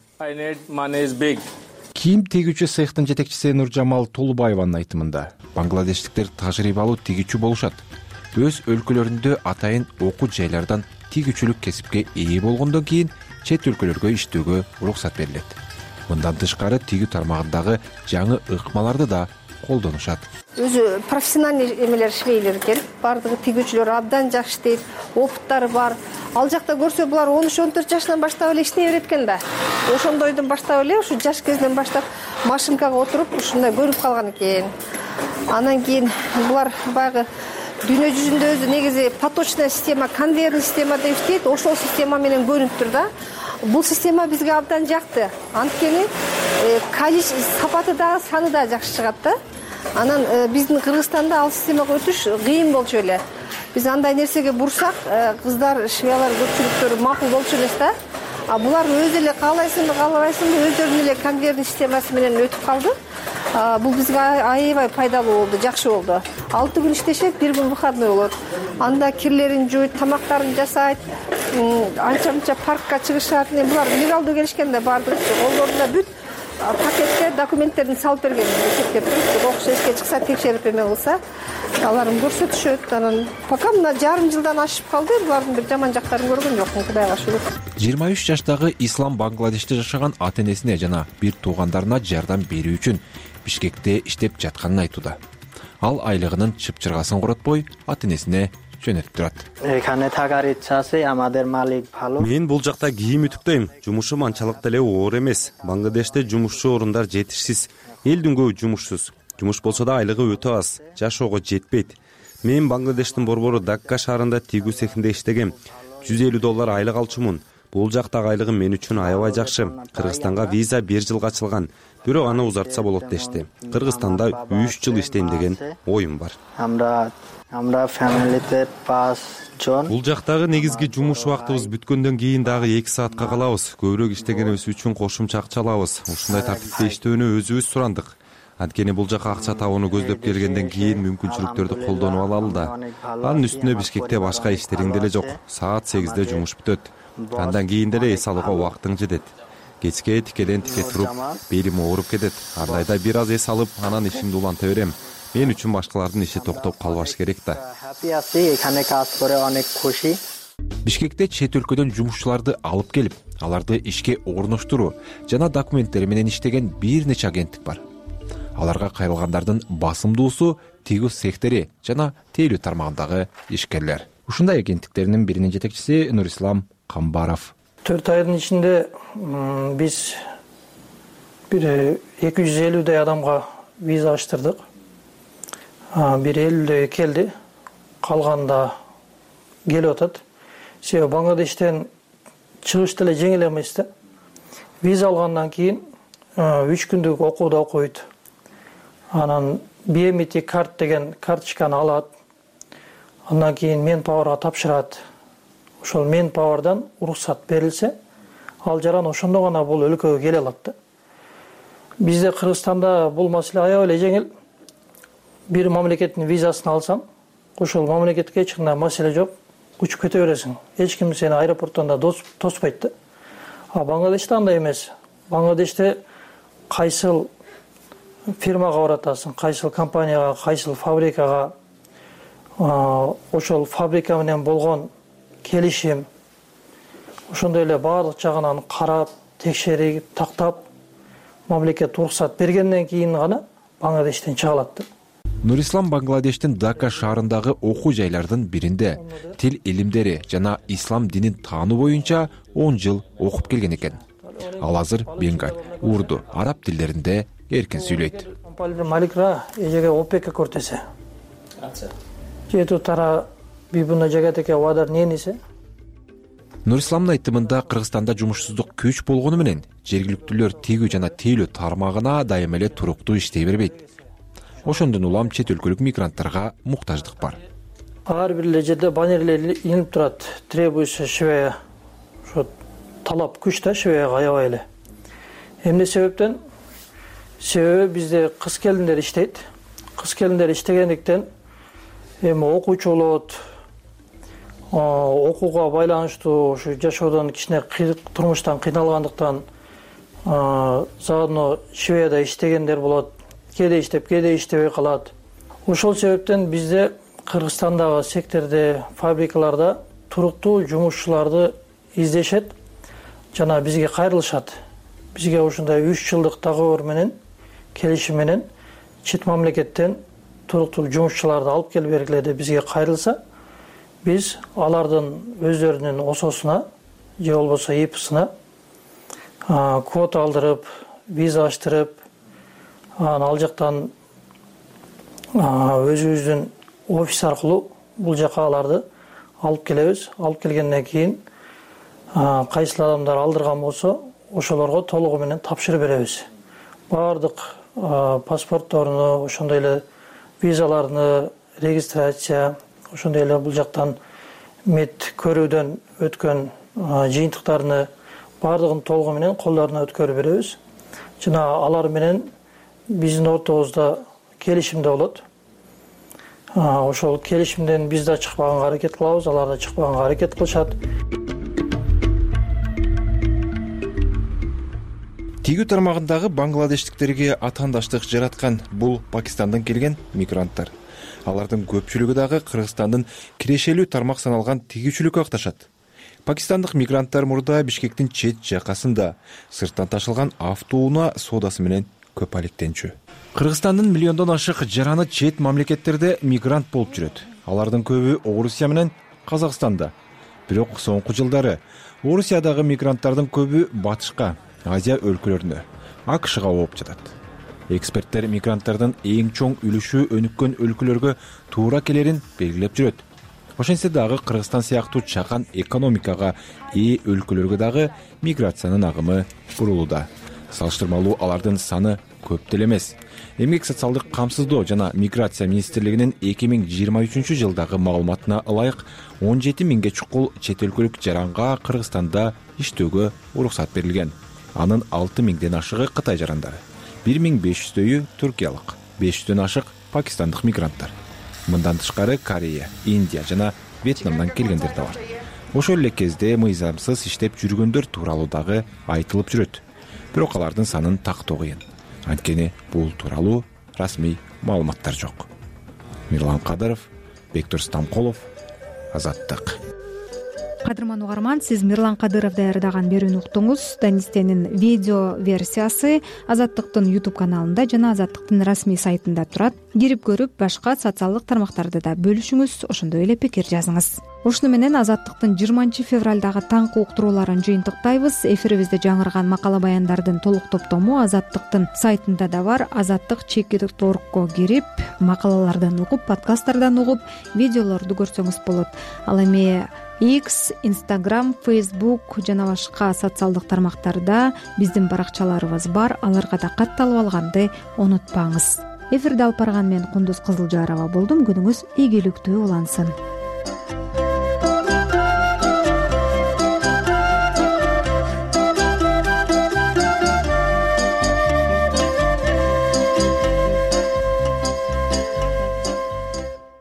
Кийим тигүүчү цехтин жетекчиси Нуржамал Толубаеванын айтымында бангладештиктер тажрыйбалуу тигүүчү болушат. Өз өлкөлөрүндө атайын окуу жайлардан тигүүчүлүк кесипке ээ болгондон кийин чет өлкөлөргө иштөөгө уруксат берилет. Мындан тышкары тигүү тармагындагы жаңы ыкмаларды да колдонушат. Өзү профессиональный эмелер иштейлер экен. Бардыгы тигүүчүлөр абдан жакшы иштейт, опыттары бар. Ал жакта көрсө булар он үч он төрт жашынан баштап эле иштей берет экен да. Ошондойдон баштап эле ушу жаш кезинен баштап машинкага отуруп ушундай көрүп калган экен. Анан кийин булар баягы дүйнө жүзүндө өзү негизи поточная система, конвейерный система деп иштейт. Ошол система менен көрүнүптүр да. Бул система бизге абдан жакты. Анткени количество сапаты дагы саны да жакшы чыгат да. Анан биздин Кыргызстанда ал системага өтүш кыйын болчу эле. Биз андай нерсеге бурсак, кыздар, швеялар көпчүлүктөрү макул болчу эмес да. А булар өзү эле каалайсыңбы, каалабайсыңбы, өздөрүнүн эле конвейерный системасы менен өтүп калды. Бул бизге аябай пайдалуу болду, жакшы болду. алты күн иштешет, бир күн выходной болот. Анда кирлерин жууйт, тамактарын жасайт, анча-мынча паркка чыгышат. Булар легалдуу келишкен да бардыгы колдорунда бүт пакетке документтерин салып берген. Эсептеп туруп, окуш эске чыкса, текшерип эме кылса, аларын көрсөтүшөт. Анан пока мына жарым жылдан ашып калды, булардын бир жаман жактарын көргөн жокмун, Кудайга шүгүр. жыйырма үч жаштагы Ислам Бангладеште жашаган ата-энесине жана бир туугандарына жардам берүү үчүн Бишкекте иштеп жатканын айтууда. Ал айлыгынын чыпчыргасын коротпой, ата-энесине жөнөтүп турат. Мен бул жакта кийим үтүктөйм. Жумушум анчалык деле оор эмес. Бангладеште жумушчу орундар жетишсиз. Элдин көбү жумушсуз. Жумуш болсо да айлыгы өтө аз. Жашоого жетпейт. Мен Бангладештин борбору Дакка шаарында тигүү цехинде иштегем. жүз элүү доллар айлык алчумун. Бул жактагы айлыгым мен үчүн аябай жакшы. Кыргызстанга виза бир жылга ачылган. Бирок аны узартса болот дешти. Кыргызстанда үч жыл иштейм деген оюм бар. Бул жактагы негизги жумуш убактыбыз бүткөндөн кийин дагы эки саатка калабыз. Көбүрөөк иштегенибиз үчүн кошумча акча алабыз. Ушундай тартипте иштөөнү өзүбүз сурандык. Анткени бул жака акча табууну көздөп келгенден кийин мүмкүнчүлүктөрдү колдонуп алалы да. Анын үстүнө Бишкекте башка иштериң деле жок. Саат сегизде жумуш бүтөт. Андан кийин деле эс алууга убактың жетет. кечке тикеден тике туруп белим ооруп кетет. Андайда бир аз эс алып, анан ишимди уланта берем. Мен үчүн башкалардын иши токтоп калбашы керек да. Бишкекте чет өлкөдөн жумушчуларды алып келип, аларды ишке орноштуруу жана документтери менен иштеген бир нече агенттик бар. Аларга кайрылгандардын басымдуусу тигиз цехтери жана тейлөө тармагындагы ишкерлер. Ушундай агенттиктердин биринин жетекчиси Нурислам Камбаров. төрт айдын ичинде биз бир эки жүз элүүдөй адамга виза ачтырдык. Бир элүүдөй келди, калганда келип атат. Себеби Бангладештен чыгыш деле жеңил эмес да. Виза алгандан кийин үч күндүк окууда окуйт. Анан биометрик карт деген карточканы алат. Андан кийин мен пауэрга тапшырат. Ошол мен пауэрдан уруксат берилсе, ал жаран ошондо гана бул өлкөгө келе алат да. Бизде Кыргызстанда бул маселе аябай эле жеңил. Бир мамлекеттин визасын алсаң, ошол мамлекетке эч кандай маселе жок. Учуп кете бересиң. Эч ким сени аэропорттон да тоспойт да. А Бангладеште андай эмес. Бангладеште кайсыл фирмага баратасың, кайсыл компанияга, кайсыл фабрикага, ошол фабрика менен болгон келишим, ошондой эле баардык жагынан карап, текшерип, тактап, мамлекет уруксат бергенден кийин гана Бангладештен чыга алат. Нурислам Бангладештин Дака шаарындагы окуу жайлардын биринде тил илимдери жана ислам динин таануу боюнча он жыл окуп келген экен. Ал азыр бенгаль, урду, араб тилдеринде эркин сүйлөйт. Маликра эжеге опека кортесе. Жету тара бибуна жагатеке вадар ненисе. Нурисламдын айтымында Кыргызстанда жумушсуздук күч болгону менен жергиликтүүлөр тигүү жана тейлөө тармагына дайыма эле туруктуу иштей бербейт. Ошондон улам чет өлкөлүк мигранттарга муктаждык бар. Ар бир эле жерде баннерлер инип турат. Требуется швея. Ошо талап күч да швеяга аябай эле. Эмне себептен? Себеби бизде кыз келиндер иштейт. Кыз келиндер иштегендиктен эми окуучу болот. Окууга байланыштуу ушу жашоодон кичине турмуштан кыйналгандыктан заодно швеяда иштегендер болот. Кээде иштеп, кээде иштебей калат. Ошол себептен бизде Кыргызстандагы секторде, фабрикаларда туруктуу жумушчуларды издешет жана бизге кайрылышат. Бизге ушундай үч жылдык договор менен, келишим менен чет мамлекеттен туруктуу жумушчуларды алып келип бергиле бизге кайрылса, биз алардын өздөрүнүн ососуна же болбосо ИПсына квота алдырып, виза ачтырып, ал жактан өзүбүздүн офис аркылуу бул жака аларды алып келебиз. Алып келгенден кийин кайсыл адамдар алдырган болсо, ошолорго толугу менен тапшырып беребиз. Баардык паспортторуну, ошондой эле визаларны, регистрация, ошондой эле бул жактан мед көрүүдөн өткөн жыйынтыктарны баардыгын толугу менен колдоруна өткөрүп беребиз. Жана алар менен биздин ортобузда келишимде болот. Ошол келишимден биз да чыкпаганга аракет кылабыз, алар да чыкпаганга аракет кылышат. Тигүү тармагындагы бангладештиктерге атаандаштык жараткан бул Пакистандан келген мигранттар. Алардын көпчүлүгү дагы Кыргызстандын кирешелүү тармак саналган тигүүчүлүккө акташат. Пакистандык мигранттар мурда Бишкектин чет жакасында сырттан ташылган автоунаа соодасы менен көп алектенчү. Кыргызстандын миллиондон ашык жараны чет мамлекеттерде мигрант болуп жүрөт. Алардын көбү Орусия менен Казакстанда. Бирок соңку жылдары Орусиядагы мигранттардын көбү батышка, Азия өлкөлөрүнө, АКШга ооп жатат. Эксперттер мигранттардын эң чоң үлүшү өнүккөн өлкөлөргө туура келерин белгилеп жүрөт. Ошентсе дагы Кыргызстан сыяктуу чакан экономикага ээ өлкөлөргө дагы миграциянын агымы бурулууда. Салыштырмалуу алардын саны көп деле эмес. Эмгек социалдык камсыздоо жана миграция министрлигинин эки миң жыйырма үчүнчү жылдагы маалыматына ылайык он жети миңге чукул чет өлкөлүк жаранга Кыргызстанда иштөөгө уруксат берилген. Анын алты миңден ашыгы Кытай жарандары, бир миң беш жүздөйү туркиялык, беш жүздөн ашык пакистандык мигранттар. Мындан тышкары Корея, Индия жана Вьетнамдан келгендер да бар. Ошол эле кезде мыйзамсыз иштеп жүргөндөр тууралуу дагы айтылып жүрөт. бирок алардын санын тактоо кыйын, анткени бул тууралуу расмий маалыматтар жок. Мирлан Кадыров, Бектур Стамкулов, Азаттык. Кадырман угарман, сиз Мирлан Кадыров даярдаган берүүнү уктуңуз. Данистенин видео версиясы Азаттыктын YouTube каналында жана Азаттыктын расмий сайтында турат. Кирип көрүп, башка социалдык тармактарды да бөлүшүңүз, ошондой эле пикир жазыңыз. Ушуну менен Азаттыктын жыйырманчы февралдагы таңкы уктурууларын жыйынтыктайбыз. Эфирибизде жаңырган макала баяндардын толук топтому Азаттыктын сайтында да бар. Азаттык чекит точка оргко кирип, макалалардан угуп, подкасттардан угуп, видеолорду көрсөңүз болот. Ал эми X, Instagram, Facebook жана башка социалдык тармактарда биздин баракчаларыбыз бар. Аларга да катталып алганды унутпаңыз. Эфирде алып барган мен Кундуз Кызылжарова болдум. Күнүңүз ийгиликтүү улансын.